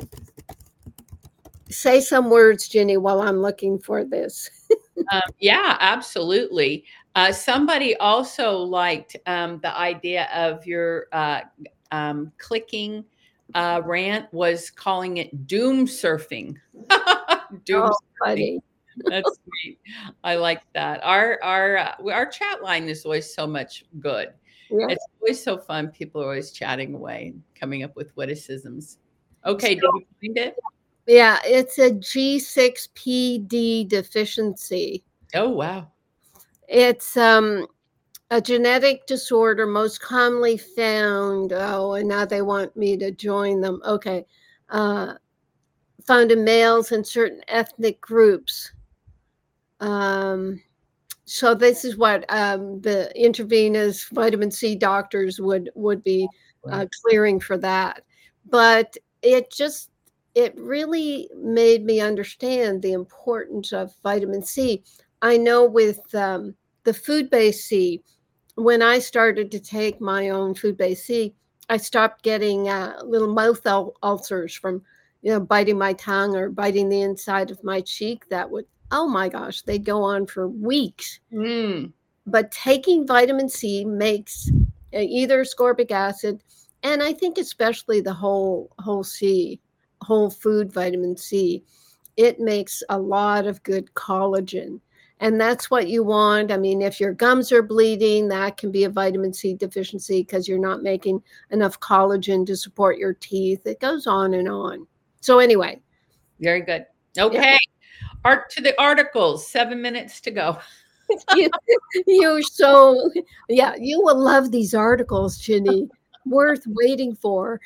say some words, Ginny, while I'm looking for this. um, yeah, absolutely. Uh, somebody also liked um, the idea of your uh, um, clicking uh, rant was calling it doom surfing. doom Oh, surfing. buddy. That's sweet. I like that. Our our uh, our chat line is always so much good. Yeah. It's always so fun. People are always chatting away, coming up with witticisms. Okay, So, did you find it? Yeah, it's a G six P D deficiency. Oh, wow. It's um, a genetic disorder most commonly found. Oh, and now they want me to join them. Okay. Uh, found in males and certain ethnic groups. Um, so this is what um, the intravenous vitamin C doctors would would be uh, clearing for that. But it just it really made me understand the importance of vitamin C. I know with um, the food-based C, when I started to take my own food-based C, I stopped getting uh, little mouth ul- ulcers from, you know, biting my tongue or biting the inside of my cheek. That would, oh my gosh, they'd go on for weeks. Mm. But taking vitamin C makes uh, either ascorbic acid, and I think especially the whole whole C, whole food vitamin C, it makes a lot of good collagen. And that's what you want. I mean, if your gums are bleeding, that can be a vitamin C deficiency because you're not making enough collagen to support your teeth. It goes on and on. So anyway. Very good. Okay. Yeah. Art to the articles. Seven minutes to go. you, you're so, yeah, you will love these articles, Ginny. Worth waiting for.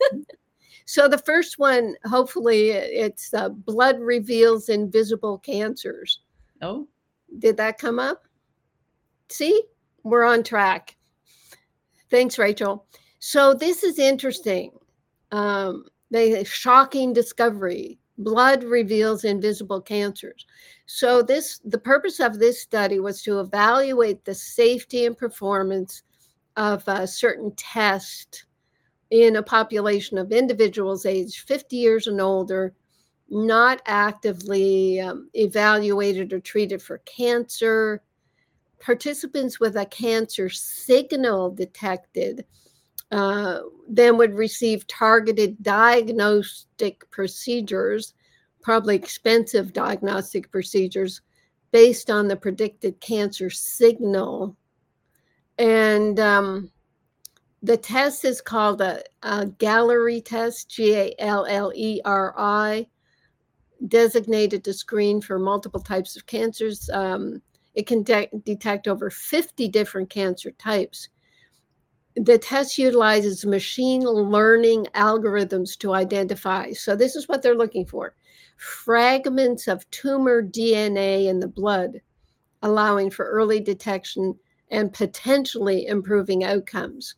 So the first one, hopefully it's uh, blood reveals invisible cancers. Oh. Did that come up? See, we're on track. Thanks, Rachel. So this is interesting. Um, the shocking discovery. Blood reveals invisible cancers. So this, the purpose of this study was to evaluate the safety and performance of a certain test in a population of individuals aged fifty years and older, not actively um, evaluated or treated for cancer. Participants with a cancer signal detected uh, then would receive targeted diagnostic procedures, probably expensive diagnostic procedures, based on the predicted cancer signal. And um, the test is called a, a Galleri test, G A L L E R I, designated to screen for multiple types of cancers. Um, it can de- detect over fifty different cancer types. The test utilizes machine learning algorithms to identify. So this is what they're looking for. Fragments of tumor D N A in the blood, allowing for early detection and potentially improving outcomes.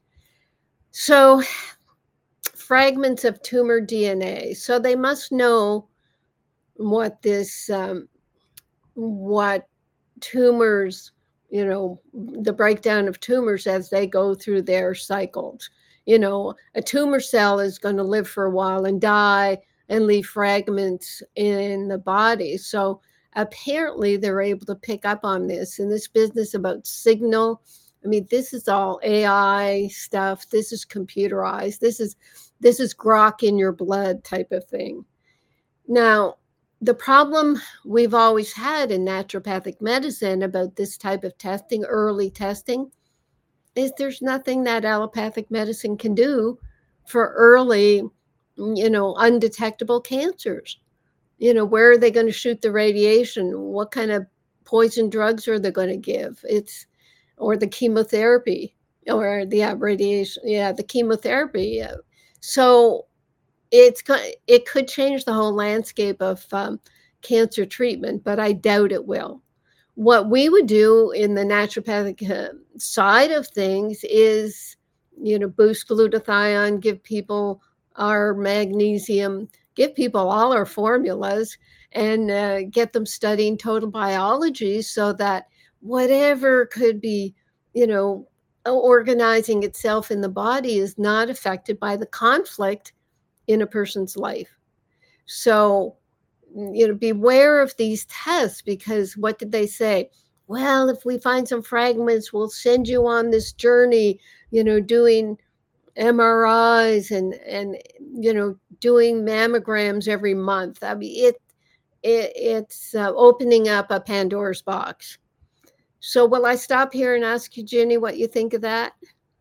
So fragments of tumor D N A. So they must know what this, um, what tumors, you know, the breakdown of tumors as they go through their cycles. You know, a tumor cell is going to live for a while and die and leave fragments in the body. So apparently they're able to pick up on this. In this business about signal, I mean, this is all A I stuff. This is computerized. This is this is grok in your blood type of thing. Now, the problem we've always had in naturopathic medicine about this type of testing, early testing, is there's nothing that allopathic medicine can do for early, you know, undetectable cancers. You know, where are they going to shoot the radiation? What kind of poison drugs are they going to give? It's, or the chemotherapy, or the yeah, radiation, yeah, the chemotherapy. So it's it could change the whole landscape of um, cancer treatment, but I doubt it will. What we would do in the naturopathic uh, side of things is, you know, boost glutathione, give people our magnesium, give people all our formulas, and uh, get them studying total biology so that whatever could be, you know, organizing itself in the body is not affected by the conflict in a person's life. So, you know, beware of these tests, because what did they say? Well, if we find some fragments, we'll send you on this journey, you know, doing M R Is and, and, you know, doing mammograms every month. I mean, it, it it's uh, opening up a Pandora's box. So will I stop here and ask you, Ginny, what you think of that?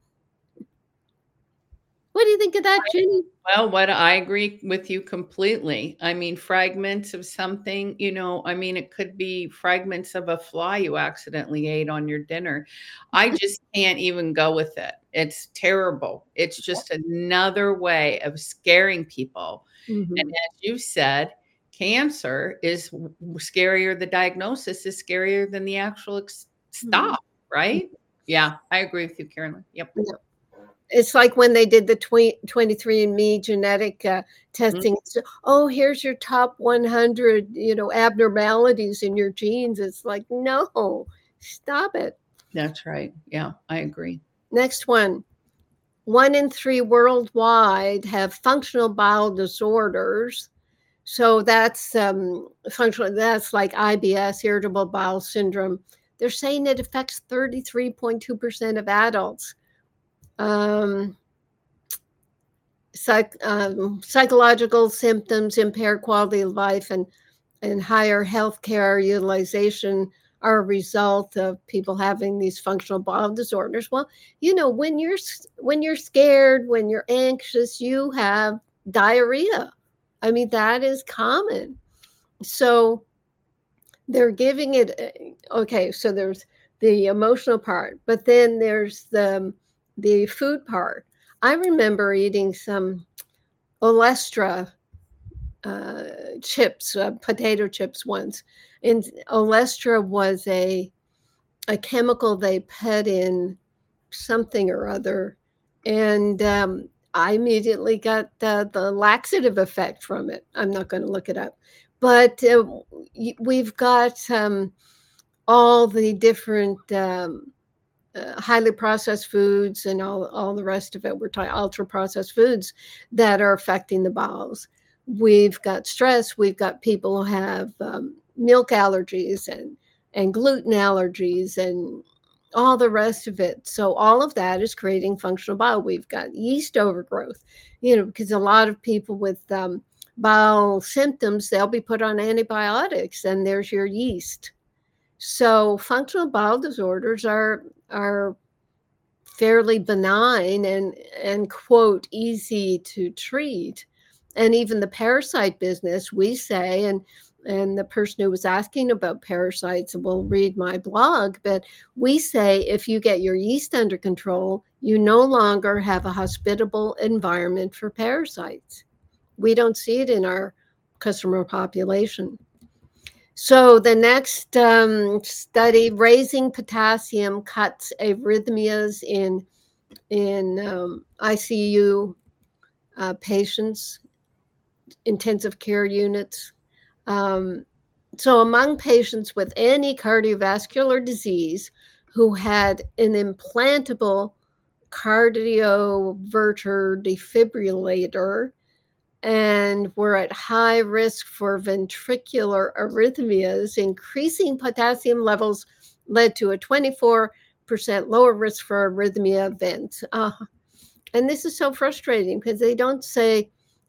What do you think of that, Ginny? Well, what I agree with you completely. I mean, fragments of something, you know, I mean, it could be fragments of a fly you accidentally ate on your dinner. I just can't even go with it. It's terrible. It's just another way of scaring people. Mm-hmm. And as you said, cancer is scarier. The diagnosis is scarier than the actual ex- stop, mm-hmm. right? Yeah, I agree with you, Carolyn. Yep. Yeah. It's like when they did the twenty-three and me genetic uh, testing. Mm-hmm. So, oh, here's your top one hundred, you know, abnormalities in your genes. It's like, no, stop it. That's right. Yeah, I agree. Next one. One in three worldwide have functional bowel disorders. So that's um, functional. That's like I B S, irritable bowel syndrome. They're saying it affects thirty-three point two percent of adults. Um, psych, um, psychological symptoms, impaired quality of life, and, and higher healthcare utilization are a result of people having these functional bowel disorders. Well, you know, when you're when you're scared, when you're anxious, you have diarrhea. I mean, that is common. So they're giving it, okay, so there's the emotional part, but then there's the the food part. I remember eating some Olestra uh, chips, uh, potato chips once. And Olestra was a, a chemical they put in something or other. And um, I immediately got the, the laxative effect from it. I'm not going to look it up. But uh, we've got um, all the different um, Uh, highly processed foods and all, all the rest of it. We're talking ultra processed foods that are affecting the bowels. We've got stress. We've got people who have um, milk allergies and, and gluten allergies and all the rest of it. So all of that is creating functional bowel. We've got yeast overgrowth, you know, because a lot of people with um, bowel symptoms, they'll be put on antibiotics and there's your yeast. So functional bowel disorders are are fairly benign and, and quote, easy to treat. And even the parasite business, we say, and, and the person who was asking about parasites will read my blog, but we say if you get your yeast under control, you no longer have a hospitable environment for parasites. We don't see it in our customer population. So the next um, study, raising potassium cuts arrhythmias in, in um, I C U uh, patients, intensive care units. Um, so among patients with any cardiovascular disease who had an implantable cardioverter defibrillator and were at high risk for ventricular arrhythmias, increasing potassium levels led to a twenty-four percent lower risk for arrhythmia events. Uh, and this is so frustrating because they don't say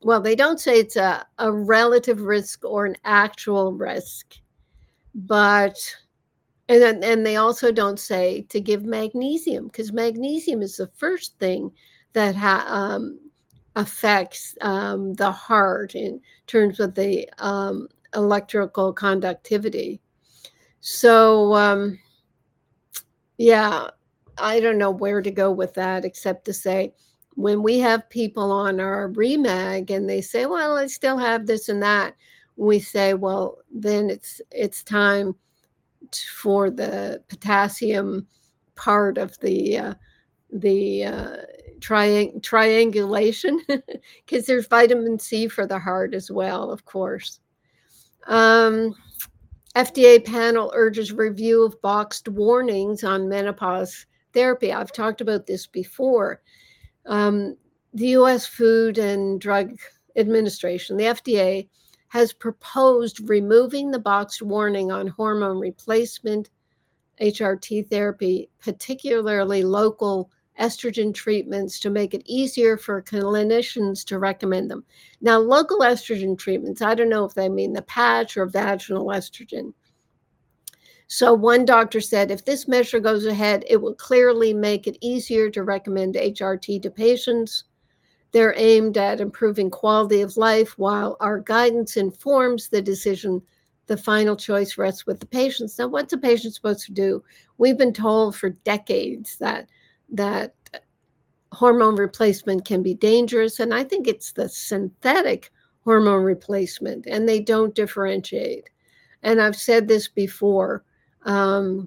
well, they don't say it's a, a relative risk or an actual risk, but, and then, and they also don't say to give magnesium, because magnesium is the first thing that ha, um, affects um, the heart in terms of the um, electrical conductivity. So, um, yeah, I don't know where to go with that, except to say, when we have people on our remag and they say, well, I still have this and that, we say, well, then it's it's time t- for the potassium part of the uh, the uh, tri- triangulation, because there's vitamin C for the heart as well, of course. Um, F D A panel urges review of boxed warnings on menopause therapy. I've talked about this before. Um, the U S Food and Drug Administration, the F D A, has proposed removing the boxed warning on hormone replacement, H R T therapy, particularly local estrogen treatments, to make it easier for clinicians to recommend them. Now, local estrogen treatments, I don't know if they mean the patch or vaginal estrogen. So one doctor said, if this measure goes ahead, it will clearly make it easier to recommend H R T to patients. They're aimed at improving quality of life, while our guidance informs the decision. The final choice rests with the patients. Now, what's a patient supposed to do? We've been told for decades that that hormone replacement can be dangerous, and I think it's the synthetic hormone replacement, and they don't differentiate. And I've said this before. Um,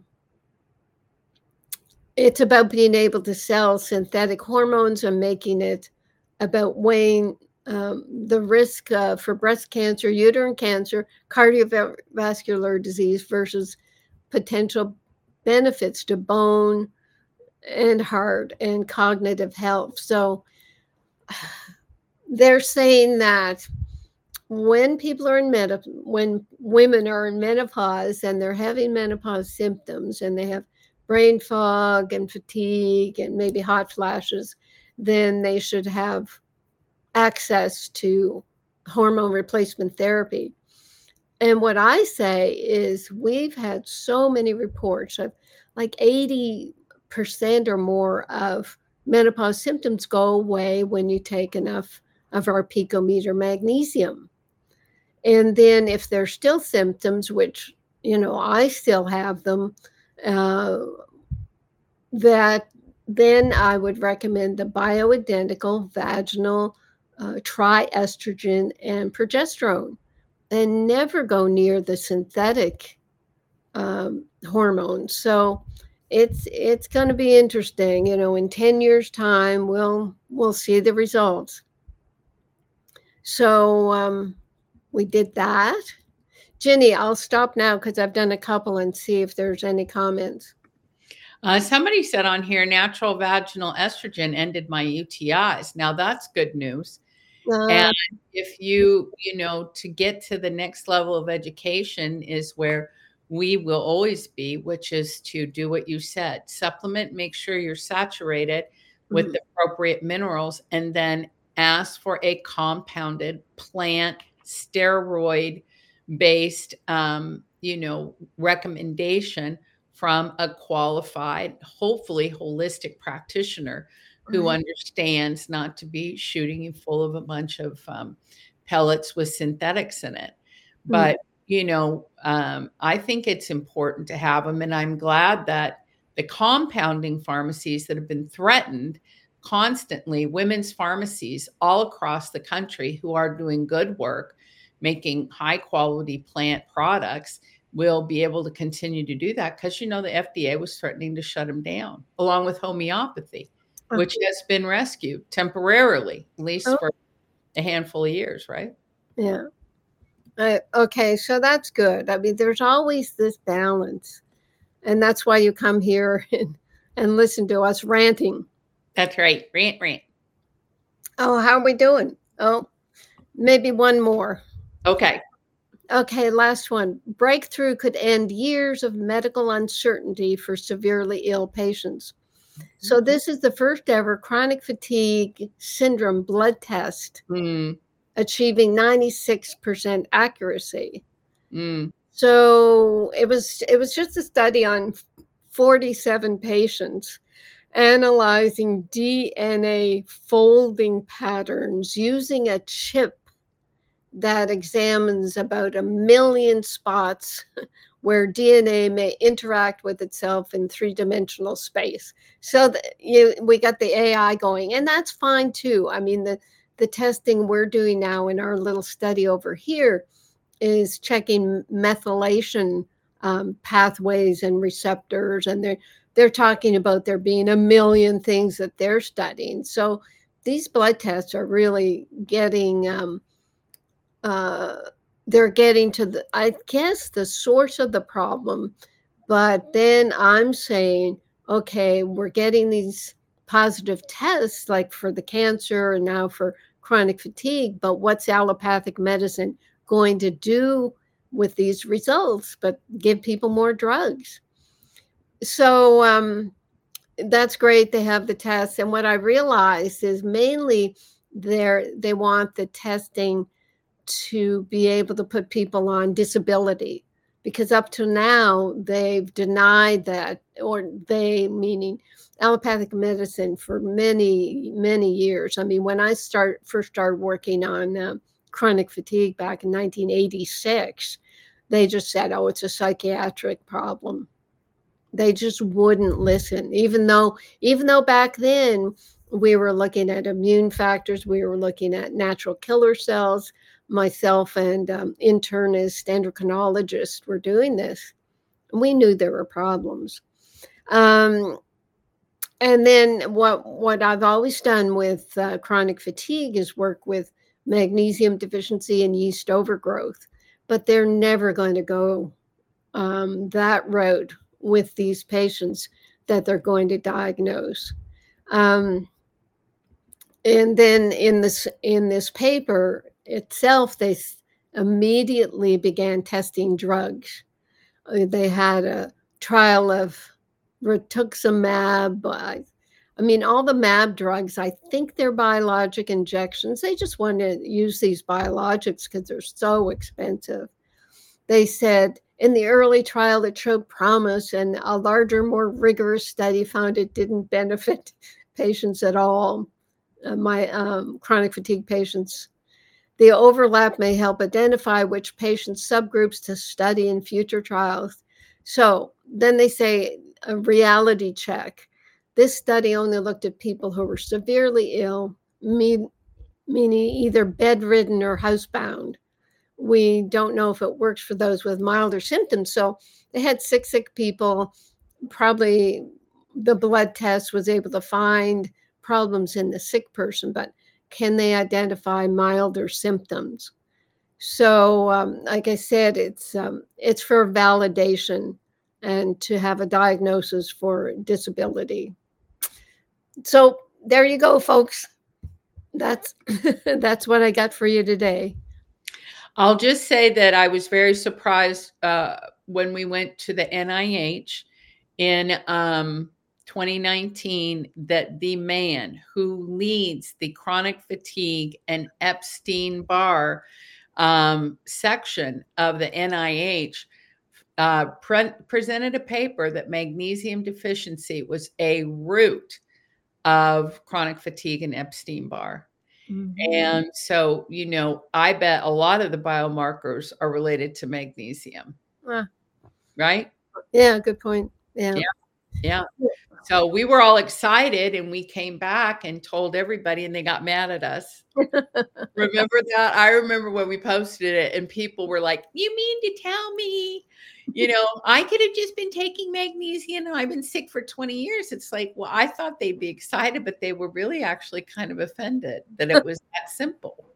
it's about being able to sell synthetic hormones and making it about weighing um, the risk uh, for breast cancer, uterine cancer, cardiovascular disease versus potential benefits to bone and heart and cognitive health. So they're saying that when people are in menopause, when women are in menopause and they're having menopause symptoms and they have brain fog and fatigue and maybe hot flashes, then they should have access to hormone replacement therapy. And what I say is, we've had so many reports of like eighty percent or more of menopause symptoms go away when you take enough of our picometer magnesium. And then if there's still symptoms, which, you know, I still have them, uh, that then I would recommend the bioidentical vaginal uh, triestrogen and progesterone, and never go near the synthetic um, hormones. So it's it's going to be interesting. You know, in ten years' time, we'll we'll see the results. So um, we did that. Ginny, I'll stop now because I've done a couple and see if there's any comments. Uh, somebody said on here, natural vaginal estrogen ended my U T Is. Now that's good news. Uh, And if you, you know, to get to the next level of education is where we will always be, which is to do what you said, supplement, make sure you're saturated with Mhm. the appropriate minerals, and then ask for a compounded plant steroid based, um, you know, recommendation from a qualified, hopefully holistic practitioner who Right. understands not to be shooting you full of a bunch of um, pellets with synthetics in it. But, you know, um, I think it's important to have them. And I'm glad that the compounding pharmacies that have been threatened constantly, women's pharmacies all across the country who are doing good work, making high quality plant products, will be able to continue to do that, because, you know, the F D A was threatening to shut them down, along with homeopathy, Oh. which has been rescued temporarily, at least Oh. for a handful of years, right? Yeah. Uh, okay, so that's good. I mean, there's always this balance, and that's why you come here and, and listen to us ranting. That's right. Rant, rant. Oh, how are we doing? Oh, maybe one more. Okay. Okay, last one. Breakthrough could end years of medical uncertainty for severely ill patients. So this is the first ever chronic fatigue syndrome blood test Mm. achieving ninety-six percent accuracy. Mm. So it was it was just a study on forty-seven patients analyzing D N A folding patterns using a chip that examines about a million spots where D N A may interact with itself in three-dimensional space. So the, you, we got the A I going, and that's fine too. I mean, the, the testing we're doing now in our little study over here is checking methylation um, pathways and receptors, and they're they're talking about there being a million things that they're studying. So these blood tests are really getting um, uh, they're getting to the, I guess, the source of the problem. But then I'm saying, okay, we're getting these positive tests like for the cancer and now for chronic fatigue, but what's allopathic medicine going to do with these results but give people more drugs? So um, that's great. They have the tests. And what I realized is mainly they're, they want the testing to be able to put people on disability, because up to now they've denied that, or they meaning allopathic medicine, for many, many years. I mean, when I start first started working on uh, chronic fatigue back in nineteen eighty-six, they just said, oh, it's a psychiatric problem. They just wouldn't listen, even though, even though back then we were looking at immune factors, we were looking at natural killer cells. Myself and um, internist endocrinologists were doing this. We knew there were problems. Um, and then what, what I've always done with uh, chronic fatigue is work with magnesium deficiency and yeast overgrowth, but they're never going to go um, that road with these patients that they're going to diagnose. Um, and then in this, in this paper itself, they immediately began testing drugs. They had a trial of rituximab. I, I mean, all the mAb drugs, I think they're biologic injections. They just want to use these biologics because they're so expensive. They said in the early trial it showed promise, and a larger, more rigorous study found it didn't benefit patients at all. Uh, my um, chronic fatigue patients. The overlap may help identify which patient subgroups to study in future trials. So then they say a reality check. This study only looked at people who were severely ill, mean, meaning either bedridden or housebound. We don't know if it works for those with milder symptoms. So they had sick, sick people. Probably the blood test was able to find problems in the sick person, but can they identify milder symptoms? So, um, like I said, it's um, it's for validation and to have a diagnosis for disability. So there you go, folks. That's that's what I got for you today. I'll just say that I was very surprised uh, when we went to the N I H in um, twenty nineteen that the man who leads the chronic fatigue and Epstein-Barr um, section of the N I H uh, pre presented a paper that magnesium deficiency was a root of chronic fatigue and Epstein-Barr. Mm-hmm. And so, you know, I bet a lot of the biomarkers are related to magnesium. Uh, right? Yeah, good point. Yeah. Yeah. Yeah. So we were all excited and we came back and told everybody and they got mad at us. Remember that? I remember when we posted it and people were like, you mean to tell me, you know, I could have just been taking magnesium and I've been sick for twenty years. It's like, well, I thought they'd be excited, but they were really actually kind of offended that it was that simple.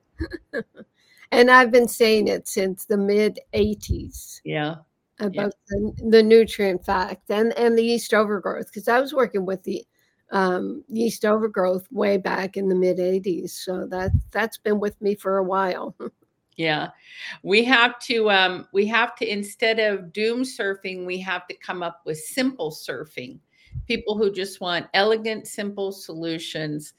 And I've been saying it since the mid eighties. Yeah. About yeah. the, the nutrient fact and, and the yeast overgrowth, because I was working with the um, yeast overgrowth way back in the mid eighties. So that, that's been with me for a while. Yeah, we have to, um, we have to, instead of doom surfing, we have to come up with simple surfing. People who just want elegant, simple solutions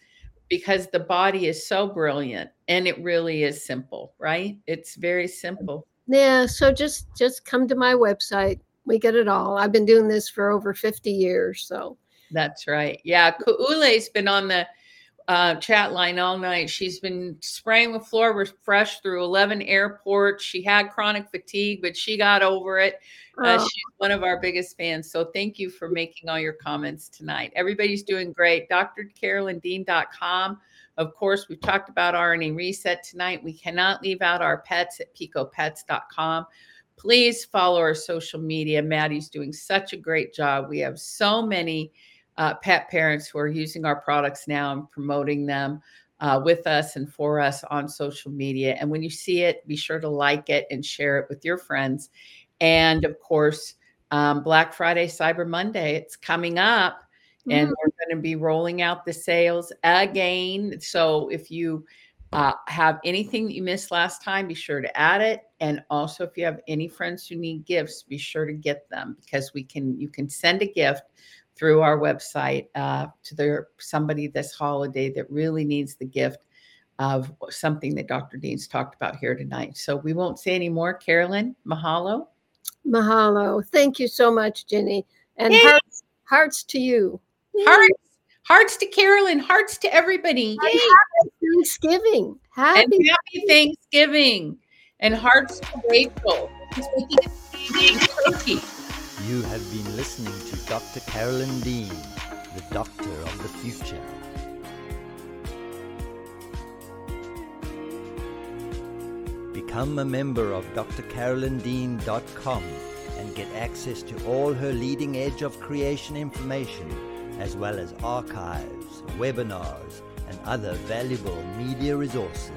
because the body is so brilliant, and it really is simple, right? It's very simple. Yeah, so just just come to my website. We get it all. I've been doing this for over fifty years, so. That's right. Yeah, Ku'ule's been on the uh, chat line all night. She's been spraying with Floor Refresh through eleven airports. She had chronic fatigue, but she got over it. Uh, Oh. she's one of our biggest fans. So thank you for making all your comments tonight. Everybody's doing great. D R Carolyn Dean dot com. Of course, we've talked about R N A Reset tonight. We cannot leave out our pets at pico pets dot com. Please follow our social media. Maddie's doing such a great job. We have so many uh, pet parents who are using our products now and promoting them uh, with us and for us on social media. And when you see it, be sure to like it and share it with your friends. And of course, um, Black Friday, Cyber Monday, it's coming up. And Mhm. we're going to be rolling out the sales again. So if you uh, have anything that you missed last time, be sure to add it. And also, if you have any friends who need gifts, be sure to get them, because we can. You can send a gift through our website uh, to their somebody this holiday that really needs the gift of something that Doctor Dean's talked about here tonight. So we won't say any more. Carolyn, mahalo. Mahalo. Thank you so much, Jenny. And Yay. hearts, hearts to you. Hearts, hearts to Carolyn, hearts to everybody. Yay. Happy Thanksgiving. Happy. And happy Thanksgiving. And hearts to Rachel. She's making a big turkey. You have been listening to Doctor Carolyn Dean, the doctor of the future. Become a member of D R Carolyn Dean dot com and get access to all her leading edge of creation information, as well as archives, webinars, and other valuable media resources.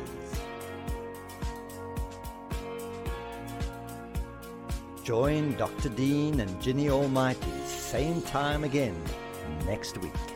Join Doctor Dean and Ginny Almighty same time again next week.